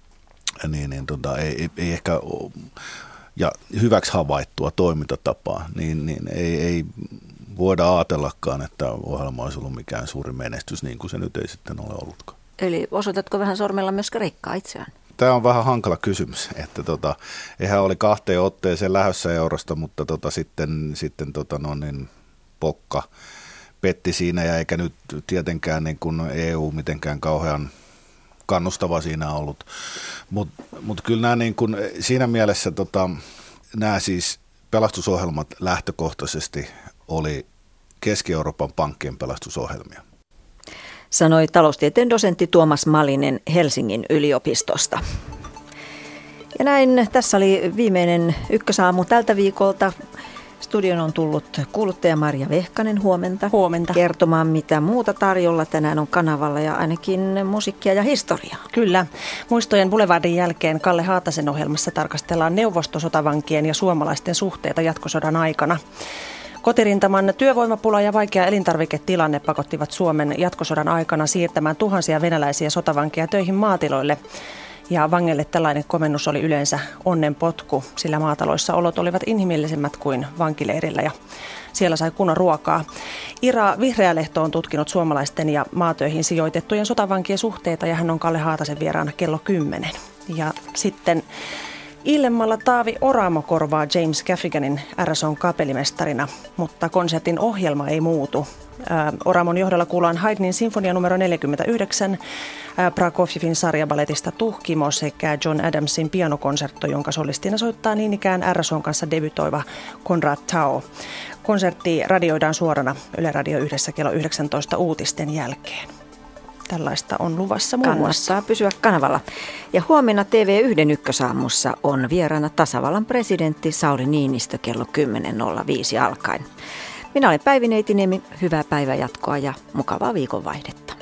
ei ehkä ole, ja hyväksi havaittua toimintatapaa, niin ei voida ajatellakaan, että ohjelma olisi ollut mikään suuri menestys, niin kuin se nyt ei sitten ole ollutkaan. Eli osoitatko vähän sormella myös Kreikkaa itseään? Tämä on vähän hankala kysymys, että eihän oli 2 otteeseen lähdössä eurosta, mutta sitten pokka petti siinä ja eikä nyt tietenkään niin kuin EU mitenkään kauhean kannustava siinä on ollut. Mut kyllä nämä niin kuin, siinä mielessä nämä siis pelastusohjelmat lähtökohtaisesti oli Keski-Euroopan pankkien pelastusohjelmia. Sanoi taloustieteen dosentti Tuomas Malinen Helsingin yliopistosta. Ja näin, tässä oli viimeinen ykkösaamu tältä viikolta. Studion on tullut kuuluttaja Marja Vehkanen, huomenta. Huomenta. Kertomaan, mitä muuta tarjolla tänään on kanavalla ja ainakin musiikkia ja historiaa. Kyllä. Muistojen Boulevardin jälkeen Kalle Haatasen ohjelmassa tarkastellaan neuvostosotavankien ja suomalaisten suhteita jatkosodan aikana. Kotirintaman työvoimapula ja vaikea elintarviketilanne pakottivat Suomen jatkosodan aikana siirtämään tuhansia venäläisiä sotavankeja töihin maatiloille. Ja vangeille tällainen komennus oli yleensä onnenpotku, sillä maataloissa olot olivat inhimillisemmät kuin vankileirillä ja siellä sai kunnon ruokaa. Ira Vihreälehto on tutkinut suomalaisten ja maatöihin sijoitettujen sotavankien suhteita ja hän on Kalle Haatasen vieraana kello 10. Ja sitten Illemmalla Taavi Oramo korvaa James Gaffiganin RSOn kapellimestarina, mutta konsertin ohjelma ei muutu. Oramon johdolla kuullaan Haydnin sinfonia numero 49, Prokofjevin sarjabaletista Tuhkimo sekä John Adamsin pianokonsertto, jonka solistina soittaa niin ikään RSOn kanssa debytoiva Konrad Tao. Konsertti radioidaan suorana Yle Radio 1 kello 19 uutisten jälkeen. Tällaista on luvassa muun muassa. Kannattaa pysyä kanavalla. Ja huomenna TV1 ykkösaamussa on vieraana tasavallan presidentti Sauli Niinistö kello 10.05 alkaen. Minä olen Päivi Neitiniemi, hyvää päivänjatkoa ja mukavaa viikonvaihdetta.